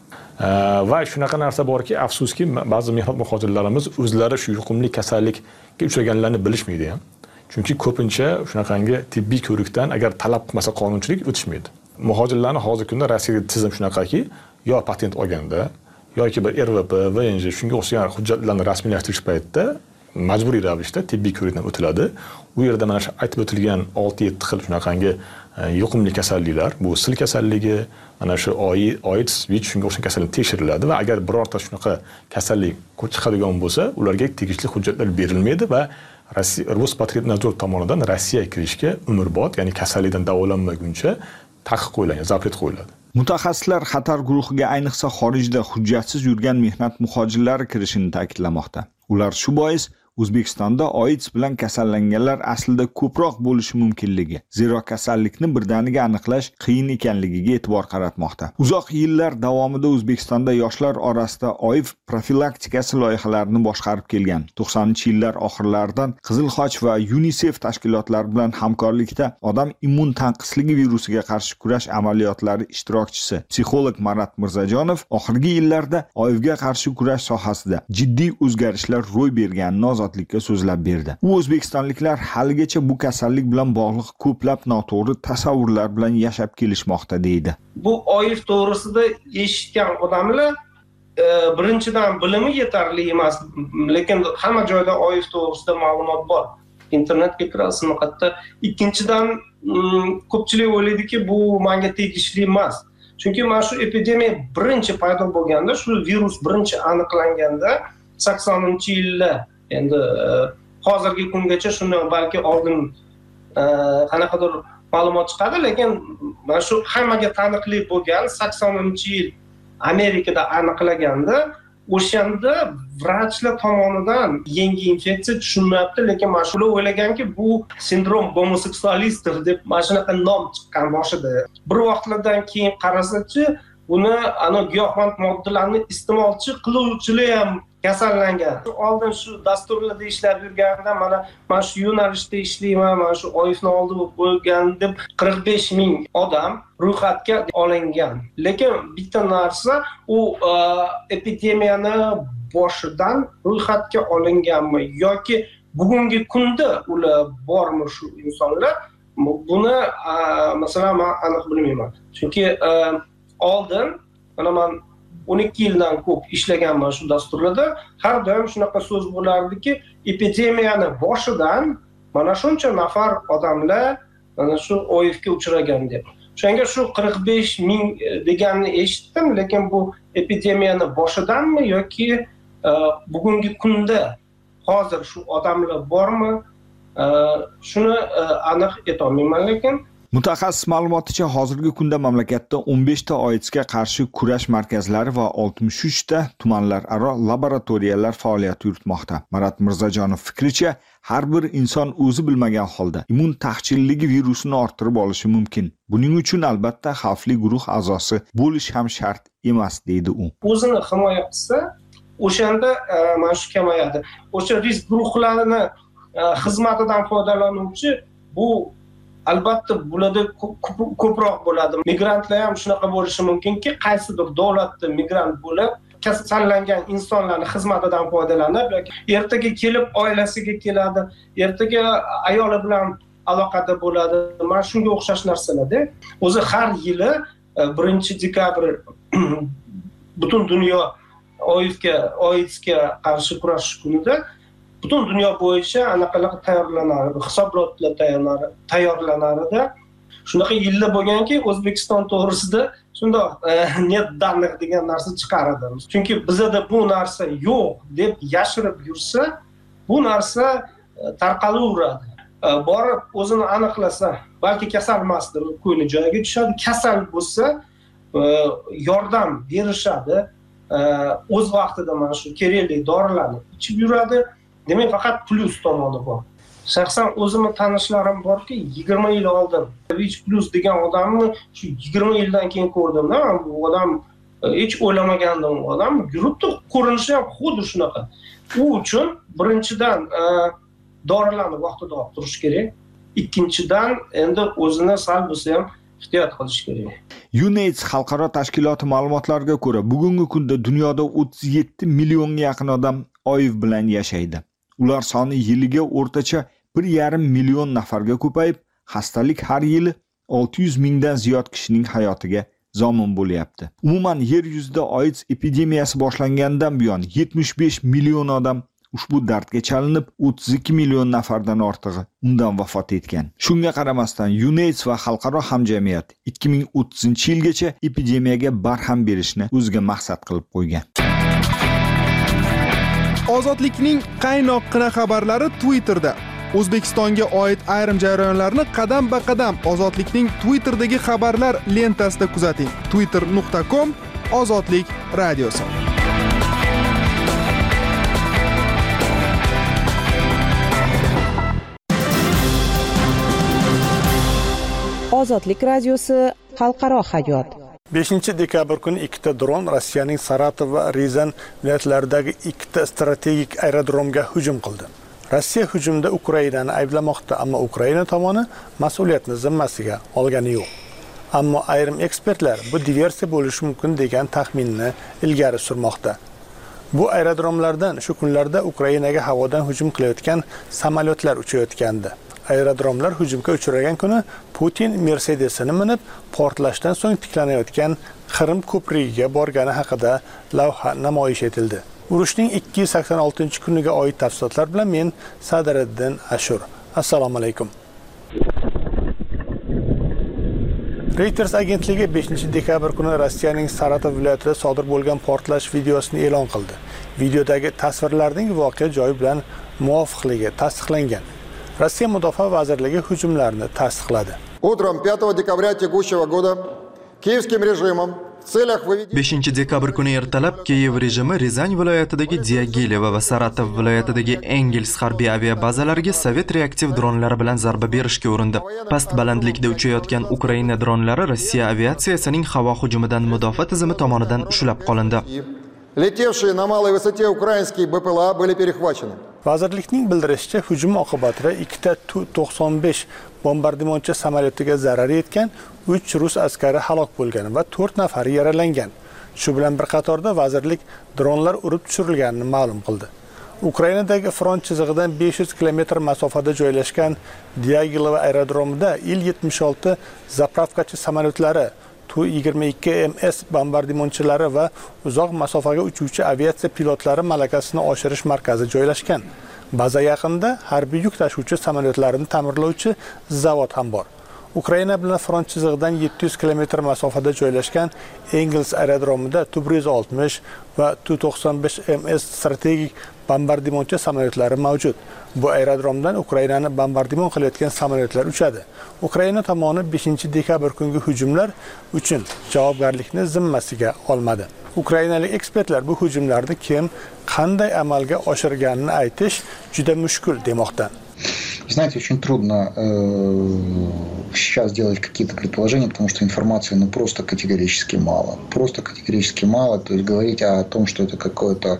Va shunaqa narsa borki, afsuski ba'zi mehnat muhojirlarimiz o'zlari shu yuqumli kasallikka uchraganlarni bilishmaydi ham. Chunki ko'pincha shunaqangi tibbiy ko'rikdan agar talab qilmasa qonunchilik o'tishmaydi. Muhojirlarni hozirgi kunda Rossiyada tizim shunaqaki, yo patent olganda yoki bir R V P, V N J shunga o'xshagan hujjatlarni rasmiylashtirish paytida majburiy ravishda tibbiy ko'rikdan o'tiladi. U yerda mana shu aytib o'tilgan olti yetti xil shunaqangi yuqumli kasalliklar, bu sil kasalligi, mana shu AIDS, V I C shunga o'xshagan kasallik tekshiriladi va agar birorta shunaqa kasallik chiqadigan bo'lsa, ularga tegishli hujjatlar berilmaydi va Rossiya Rospotrebnadzor tomonidan Rossiyaga kirishga umrbod, ya'ni kasallikdan davolanmaguncha taqiq qo'yiladi, zapret qo'yiladi. Mutaxassislar xatar guruhiga ayniqsa xorijda hujjatsiz yurgan mehnat muhojirlari kirishini ta'kidlamoqda. Ular shu bois O'zbekistonda AIDS bilan kasallanganlar aslida ko'proq bo'lishi mumkinligi, zero kasallikni birdaniga aniqlash qiyin ekanligiga e'tibor qaratmoqda. Uzoq yillar davomida O'zbekistonda yoshlar orasida O I F profilaktikasi loyihalarini boshqarib kelgan. to'qsoninchi yillar oxirlaridan Qizil Xoch va UNICEF tashkilotlari bilan hamkorlikda odam immun tanqisligi virusiga qarshi kurash amaliyotlari ishtirokchisi psixolog Marat Mirzajonov oxirgi yillarda O I Fga qarshi kurash sohasida jiddiy o'zgarishlar ro'y berganini ozodlikka so'zlab berdi. U o'zbekistonliklar haligacha bu kasallik bilan bog'liq ko'plab noto'g'ri tasavvurlar bilan yashab kelishmoqda deydi. Bu O I F to'g'risida eshitgan odamlar birinchidan bilimi yetarli emas, lekin hamma joyda O I F to'g'risida ma'lumot bor. Internetga kirasiz faqat. Ikkinchidan ko'pchilik o'ylaydiki, bu menga tegishli emas. Chunki mana shu epidemiya birinchi paydo bo'lganda, shu virus birinchi aniqlanganda saksoninchi yillar, endi hozirgi kungacha shuni balki oldin qanaqadir ma'lumot chiqadi, lekin mana shu hammaga taniqli bo'lgan saksoninchi yil Amerikada aniqlaganda, o'shanda vrachlar tomonidan yangi infeksiya tushunmayapti, lekin mana shular o'ylaganki, bu sindrom gomoseksualistov deb mana shunaqa nom chiqqan boshida. Bir vaqtlardan keyin qarasachi, buni ana giyohvand moddalarni iste'molchi qiluvchilar ham kasallangan. Oldin shu dasturlarda ishlab yurganda mana mana shu yo'nalishda ishlayman, mana shu O I Fni oldi bo'lgan deb qirq besh ming odam ro'yxatga olingan. Lekin bitta narsa, u epidemiyani boshidan ro'yxatga olinganmi yoki bugungi kunda ular bormi shu insonlar? Buni masalan men aniq bilmayman. Chunki oldin mana men o'n ikki yildan ko'p ishlaganman shu dasturlarda, har doim shunaqa so'z bo'lardiki, epidemiyani boshidan mana shuncha nafar odamlar mana shu OIFga uchragan deb. O'shanga shu qirq besh ming deganni eshitdim, lekin bu epidemiyani boshidanmi yoki bugungi kunda hozir shu odamlar bormi? Shuni aniq ayta olmayman, lekin Mutaxassis ma'lumoticha hozirgi kunda mamlakatda o'n besh ta OIDSga qarshi kurash markazlari va oltmish uch ta tumanlararo laboratoriyalar faoliyat yuritmoqda. Marat Mirzajonov fikricha, har bir inson o'zi bilmagan holda immun taqchilligi virusini orttirib olishi mumkin. Buning uchun albatta xavfli guruh a'zosi bo'lish ham shart emas, deydi u. O'zini himoya qilsa, o'shanda mana shu kamayadi. O'sha risk guruhlarini xizmatidan foydalanuvchi bu albatta bularda ko'proq bo'ladi. Migrantlar ham shunaqa bo'lishi mumkinki, qaysidir davlatda migrant bo'lib, kasallangan insonlarning xizmatidan foydalanib yoki ertaga kelib oilasiga keladi, ertaga ayoli bilan aloqada bo'ladi. Mana shunga o'xshash narsalarda o'zi har yili birinchi dekabr butun dunyo OIFga, OIDSga qarshi kurashish kunida butun dunyo bo'yicha anaqalar tayyorlanadi, hisobotlar tayyorlanadi. Shunaqa yillar bo'lganki, O'zbekiston to'g'risida shundoq net данных degan narsa chiqaradi. Chunki bizda bu narsa yo'q deb yashirib yursa, bu narsa tarqalaveradi. Borib o'zini aniqlasa, balki kasal emasdir, ko'ngli joyiga tushadi. Kasal bo'lsa, yordam berishadi. O'z vaqtida mana shu kerakli dorilarni ichib yuradi. Demak, faqat plus tomoni bor. Shaxsan o'zimni tanishlarim borki, yigirma yil oldin Vich plus degan odamni shu yigirma yildan keyin ko'rdim-da. Bu odam hech o'ylamagandim, odam yuribdi, ko'rinishi ham xuddi shunaqa. U uchun birinchidan dorilarni vaqtida olib turish kerak. Ikkinchidan endi o'zini sal bo'lsa ham ehtiyot qilish kerak. UNAIDS xalqaro tashkiloti ma'lumotlariga ko'ra, bugungi kunda dunyoda o'ttiz yetti millionga yaqin odam OIV bilan yashaydi. Ular soni yiliga o'rtacha bir yarim million nafarga ko'payib, xastalik har yili olti yuz mingdan ziyod kishining hayotiga zomin bo'lyapti. Umuman yer yuzida AIDS epidemiyasi boshlangandan buyon yetmish besh million odam ushbu dardga chalinib, o'ttiz ikki million nafardan ortig'i undan vafot etgan. Shunga qaramasdan UNAIDS va xalqaro hamjamiyat ikki ming o'ttizinchi yilgacha epidemiyaga barham berishni o'ziga maqsad qilib qo'ygan. Ozodlikning qaynoqqina xabarlari Twitterda. O'zbekistonga oid ayrim jarayonlarni qadam-ba-qadam Ozodlikning Twitterdagi xabarlar lentasida kuzating. twitter nuqta com Ozodlik radiosi. Ozodlik radiosi xalqaro hayot. beshinchi dekabr kuni ikkita dron Rossiyaning Saratov va Rizan viloyatlaridagi ikkita strategik aerodromga hujum qildi. Rossiya hujumda Ukrainani ayblamoqda, ammo Ukraina tomoni mas'uliyatni zimmasiga olgani yo'q. Ammo ayrim ekspertlar bu diversiya bo'lishi mumkin degan taxminni ilgari surmoqda. Bu aerodromlardan shu kunlarda Ukrainaga havodan hujum qilayotgan samolyotlar uchayotgandi. Aerodromlar hujumga uchragan kuni Putin Mercedesini minib portlashdan so'ng tiklanayotgan Qrim ko'prigiga borgani haqida lavha namoyish etildi. Urushning ikki yuz sakson oltinchi kuniga oid tafsilotlar bilan men Sadiriddin Ashur. Assalomu alaykum. Reuters agentligi beshinchi dekabr kuni Rossiyaning Saratov viloyatida sodir bo'lgan portlash videosini e'lon qildi. Videodagi tasvirlarning voqea joyi bilan muvofiqligi tasdiqlangan. Rossiya Mudofaa vazirligi hujumlarni tasdiqladi. Утром пятого декабря текущего года киевским режимом в целях выведения beshinchi dekabr kuni ertalab Kiyev rejimi Rizan viloyatidagi Diagileva va Saratov viloyatidagi Engels harbiy aviabazalariga sovet reaktiv dronlari bilan zarba berishga urindi. Past balandlikda uchayotgan Ukraina dronlari Rossiya aviatsiyasining havo hujumidan mudofaa tizimi tomonidan ushlab qolindi. Летевшие на малой высоте украинские БПЛА были перехвачены. Vazirlikning bildirishicha, hujum oqibatida ikkita Tu to'qson besh bombardimonchi samolyotiga zarar yetgan, uch rus askari halok bo'lgan va to'rt nafari yaralangan. Shu bilan bir qatorda vazirlik dronlar urib tushirilganini ma'lum qildi. Ukrainadagi front chizig'idan besh yuz kilometr masofada joylashgan Diagileva aerodromida Il yetmish olti zapravkachi samolyotlari, Tu yigirma ikki M S bombardimonchilari va uzoq masofaga uchuvchi aviatsiya pilotlari malakasini oshirish markazi joylashgan. Baza yaqinida harbiy yuk tashuvchi samolyotlarini ta'mirlovchi zavod ham bor. Ukraina bilan front chizig'idan yetti yuz kilometr masofada joylashgan Engels aerodromida Tub yuz oltmish va Tu to'qson besh M S strategik bombardimonchi samolyotlari mavjud. Bu aerodromdan Ukrainani bombardimon qilayotgan samolyotlar uchadi. Ukraina tomoni beshinchi dekabr kungi hujumlar uchun javobgarlikni zimmasiga olmadi. Ukrainalik ekspertlar bu hujumlarni kim, qanday amalga oshirganini aytish juda mushkul demoqda. Знаете, очень трудно э, сейчас делать какие-то предположения, потому что информации ну, просто категорически мало. Просто категорически мало. То есть говорить о том, что это какое-то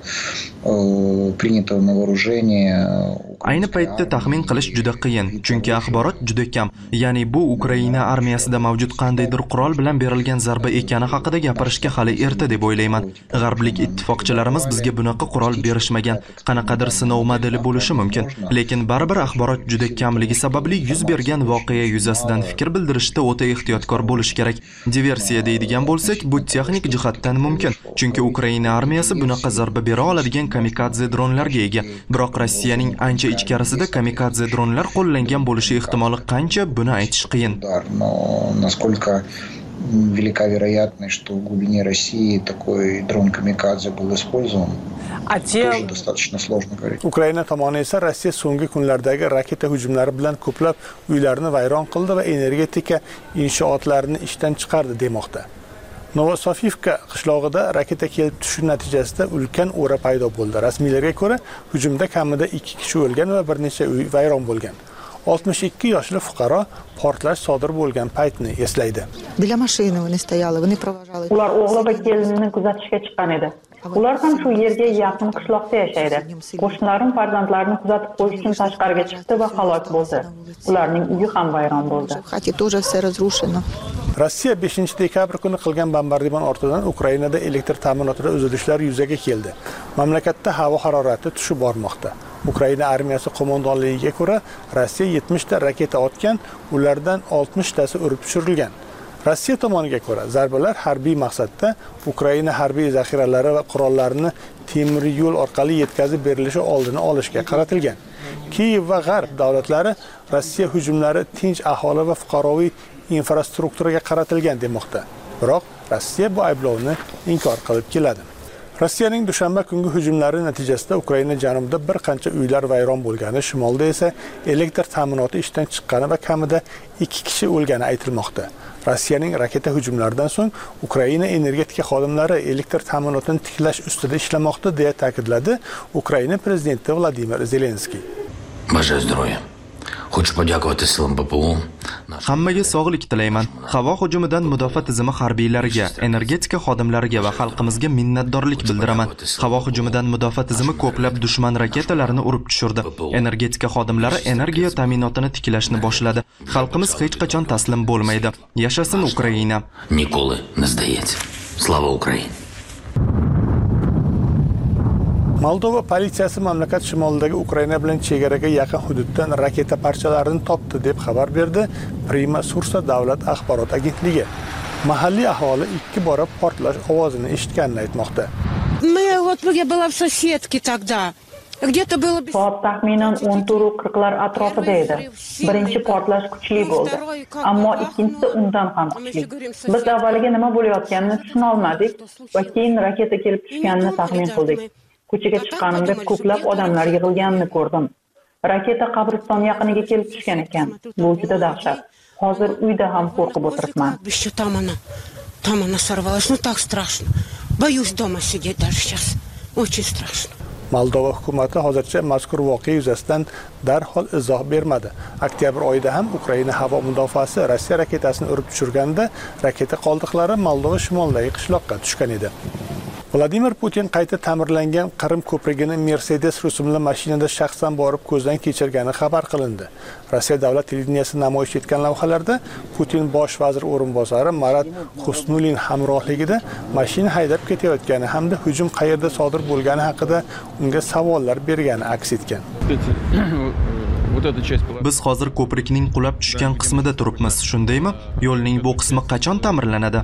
э, принятое на вооружение. Ayni paytda taxmin qilish juda qiyin, chunki axborot juda kam. Ya'ni bu Ukraina armiyasida mavjud qandaydir qurol bilan berilgan zarba ekani haqida gapirishga hali erta deb o'ylayman. G'arblik ittifoqchilarimiz bizga bunaqa qurol berishmagan. Qanaqadir sinov modeli bo'lishi mumkin, lekin baribir axborot juda kamligi sababli yuz bergan voqea yuzasidan fikr bildirishda o'ta ehtiyotkor bo'lish kerak. Diversiya deydigan bo'lsak, bu texnik jihatdan mumkin, chunki Ukraina armiyasi bunaqa zarba bera oladigan kamikadze dronlarga ega. Biroq Rossiyaning ancha ichkarisida kamikadze dronlar qo'llangan bo'lishi ehtimoli qancha, buni aytish qiyin. Но насколько велика вероятность, что в глубине России такой дрон камикадзе был использован, тоже достаточно сложно говорить. Ukraina tomoni esa Rossiya so'nggi kunlardagi raketa hujumlari bilan ko'plab uylarni vayron qildi va energetika inshootlarini ishdan chiqardi demoqda. Novosofivka qishlog'ida raketa kelib tushishi natijasida ulkan o'ra paydo bo'ldi. Rasmiylarga ko'ra, hujumda kamida ikki kishi o'lgan va bir necha uy vayron bo'lgan. oltmish ikki yoshli fuqaro portlash sodir bo'lgan paytni eslaydi. Для машины вони стояли, вони провожали. Ular o'g'li va kelinini kuzatishga chiqqan edi. Ular ham shu yerga yaqin qishloqda yashaydi. Qo'shnilarim farzandlarini kuzatib qo'yish uchun tashqariga chiqdi va halok bo'ldi. Ularning uyi ham vayron bo'ldi. Xati тоже все разрушено. Rossiya beshinchi dekabr kuni qilgan bombardimon ortidan Ukrainada elektr ta'minotida uzilishlar yuzaga keldi. Mamlakatda havo harorati tushib bormoqda. Ukraina armiyasi qo'mondonligiga ko'ra, Rossiya yetmish ta raketa otgan, ulardan oltmish tasi urib tushirilgan. Rossiya tomoniga ko'ra, zarbalar harbiy maqsadda Ukraina harbiy zaxiralari va qurollarini temir yo'l orqali yetkazib berilishi oldini olishga qaratilgan. Kiyev va G'arb davlatlari Rossiya hujumlari tinch aholi va fuqaroviy infrastrukturaga qaratilgan demoqda. Biroq Rossiya bu ayblovni inkor qilib keladi. Rossiyaning dushanba kungi hujumlari natijasida Ukraina janubida bir qancha uylar vayron bo'lgani, shimolda esa elektr ta'minoti ishdan chiqqani va kamida ikki kishi o'lgani aytilmoqda. Rossiyaning raketa hujumlaridan so'ng Ukraina energetika xodimlari elektr ta'minotini tiklash ustida ishlamoqda deya ta'kidladi Ukraina prezidenti Vladimir Zelenskiy. Бажаю здоровья. Хочу подякувати силам P P U. Hammaga sog'lik tilayman. Havo hujumidan mudofaa tizimi harbiylariga, energetika xodimlariga va xalqimizga minnatdorlik bildiraman. Havo hujumidan mudofaa tizimi ko'plab dushman raketalarini urib tushirdi. Energetika xodimlari energiya ta'minotini tiklashni boshladi. Xalqimiz hech qachon taslim bo'lmaydi. Yashasin Ukraina. Nikoли не здається. Слава Україні. Moldova politsiyasi mamlakat shimolidagi Ukraina bilan chegaraga yaqin hududdan raketa parchalarini topdi deb xabar berdi Prima Sursa davlat axborot agentligi. Mahalliy aholi ikki bora portlash ovozini eshitganini aytmoqda. Мы вот я была в соседке тогда. Где-то было Soat taxminan o'n to'rt qirqlar atrofida edi. Birinchi portlash kuchli bo'ldi, ammo ikkinchisi undan ham kuchli. Biz avvaliga nima bo'layotganini tushuna olmadik va keyin raketa kelib tushganini taxmin qildik. Ko'chaga chiqqanimda ko'plab odamlar yig'ilganini ko'rdim. Raketa qabriston yaqiniga kelib tushgan ekan. Bu juda dahshat. Hozir uyda ham qo'rqib o'tiribman. Там она, там она сорвалась, ну так страшно. Боюсь дома сидеть даже сейчас. Очень страшно. Moldova hukumati hozircha mazkur voqea yuzasidan darhol izoh bermadi. Oktyabr oyida ham Ukraina havo mudofaasi Rossiya raketasini urib tushirganda raketa qoldiqlari Moldova shimolidagi qishloqqa tushgan edi. Vladimir Putin qayta ta'mirlangan Qrim ko'prigini Mercedes rusumli mashinada shaxsan borib ko'zdan kechirgani xabar qilindi. Rossiya davlat televideniyasi namoyish etgan lavhalarda Putin bosh vazir o'rinbosari Marat Xusnulin hamrohligida mashina haydab ketayotgani hamda hujum qayerda sodir bo'lgani haqida unga savollar bergani aks etgan. Вот Biz hozir ko'prikning qulab tushgan qismida turibmiz, shundaymi? Yo'lning bu qismi qachon ta'mirlanadi?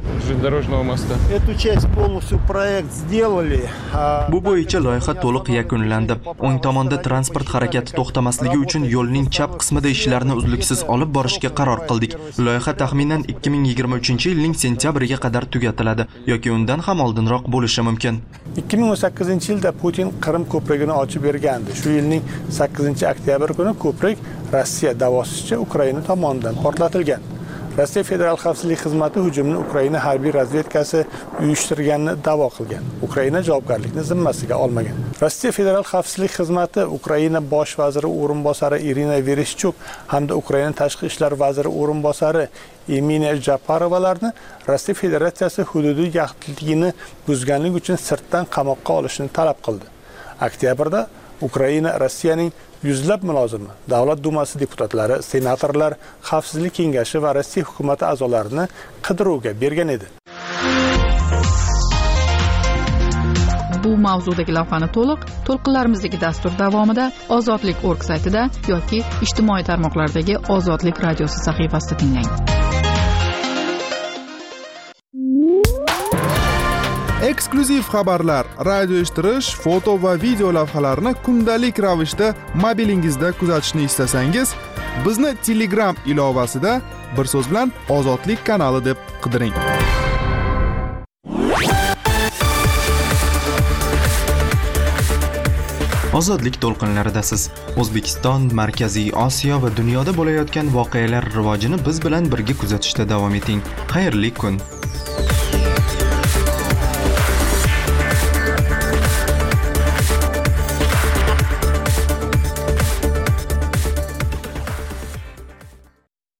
Bu bo'yicha loyiha to'liq yakunlandi. O'ng tomonda transport harakati to'xtamasligi uchun yo'lning chap qismida ishlarni uzluksiz olib borishga qaror qildik. Loyiha taxminan ikki ming yigirma uchinchi yilning sentyabriga qadar tugatiladi yoki undan ham oldinroq bo'lishi mumkin. ikki ming o'n sakkizinchi yilda Putin Qrim ko'prigini ochib bergandi. Shu yilning sakkizinchi oktyabr kuni ko'prik Rossiya da'vosicha Ukraina tomonidan portlatilgan. Rossiya Federal xavfsizlik xizmati hujumni Ukraina harbiy razvedkasi uyushtirganini da'vo qilgan. Ukraina javobgarlikni zimmasiga olmagan. Rossiya Federal xavfsizlik xizmati Ukraina bosh vaziri o'rinbosari Irina Vereshchuk hamda Ukraina tashqi ishlar vaziri o'rinbosari Emina Japarovalarni Rossiya Federatsiyasi hududiy yaxlitligini buzganlik uchun sirtdan qamoqqa olishni talab qildi. Oktyabrda Ukraina Rossiyaning yuzlab mulozimi, Davlat dumasi deputatlari, senatorlar, Xavfsizlik kengashi va Rossiya hukumati a'zolarini qidiruvga bergan edi. Bu mavzudagi lavhani to'liq to'lqinlarimizdagi dastur davomida Ozodlik org saytida yoki ijtimoiy tarmoqlardagi Ozodlik radiosi sahifasida tinglang. Eksklyuziv xabarlar, radio eshittirish, foto va video lavhalarni kundalik ravishda mobilingizda kuzatishni istasangiz, bizni Telegram ilovasida bir so'z bilan Ozodlik kanali deb qidiring. Ozodlik to'lqinlaridasiz. O'zbekiston, Markaziy Osiyo va dunyoda bo'layotgan voqealar rivojini biz bilan birga kuzatishda davom eting. Xayrli kun.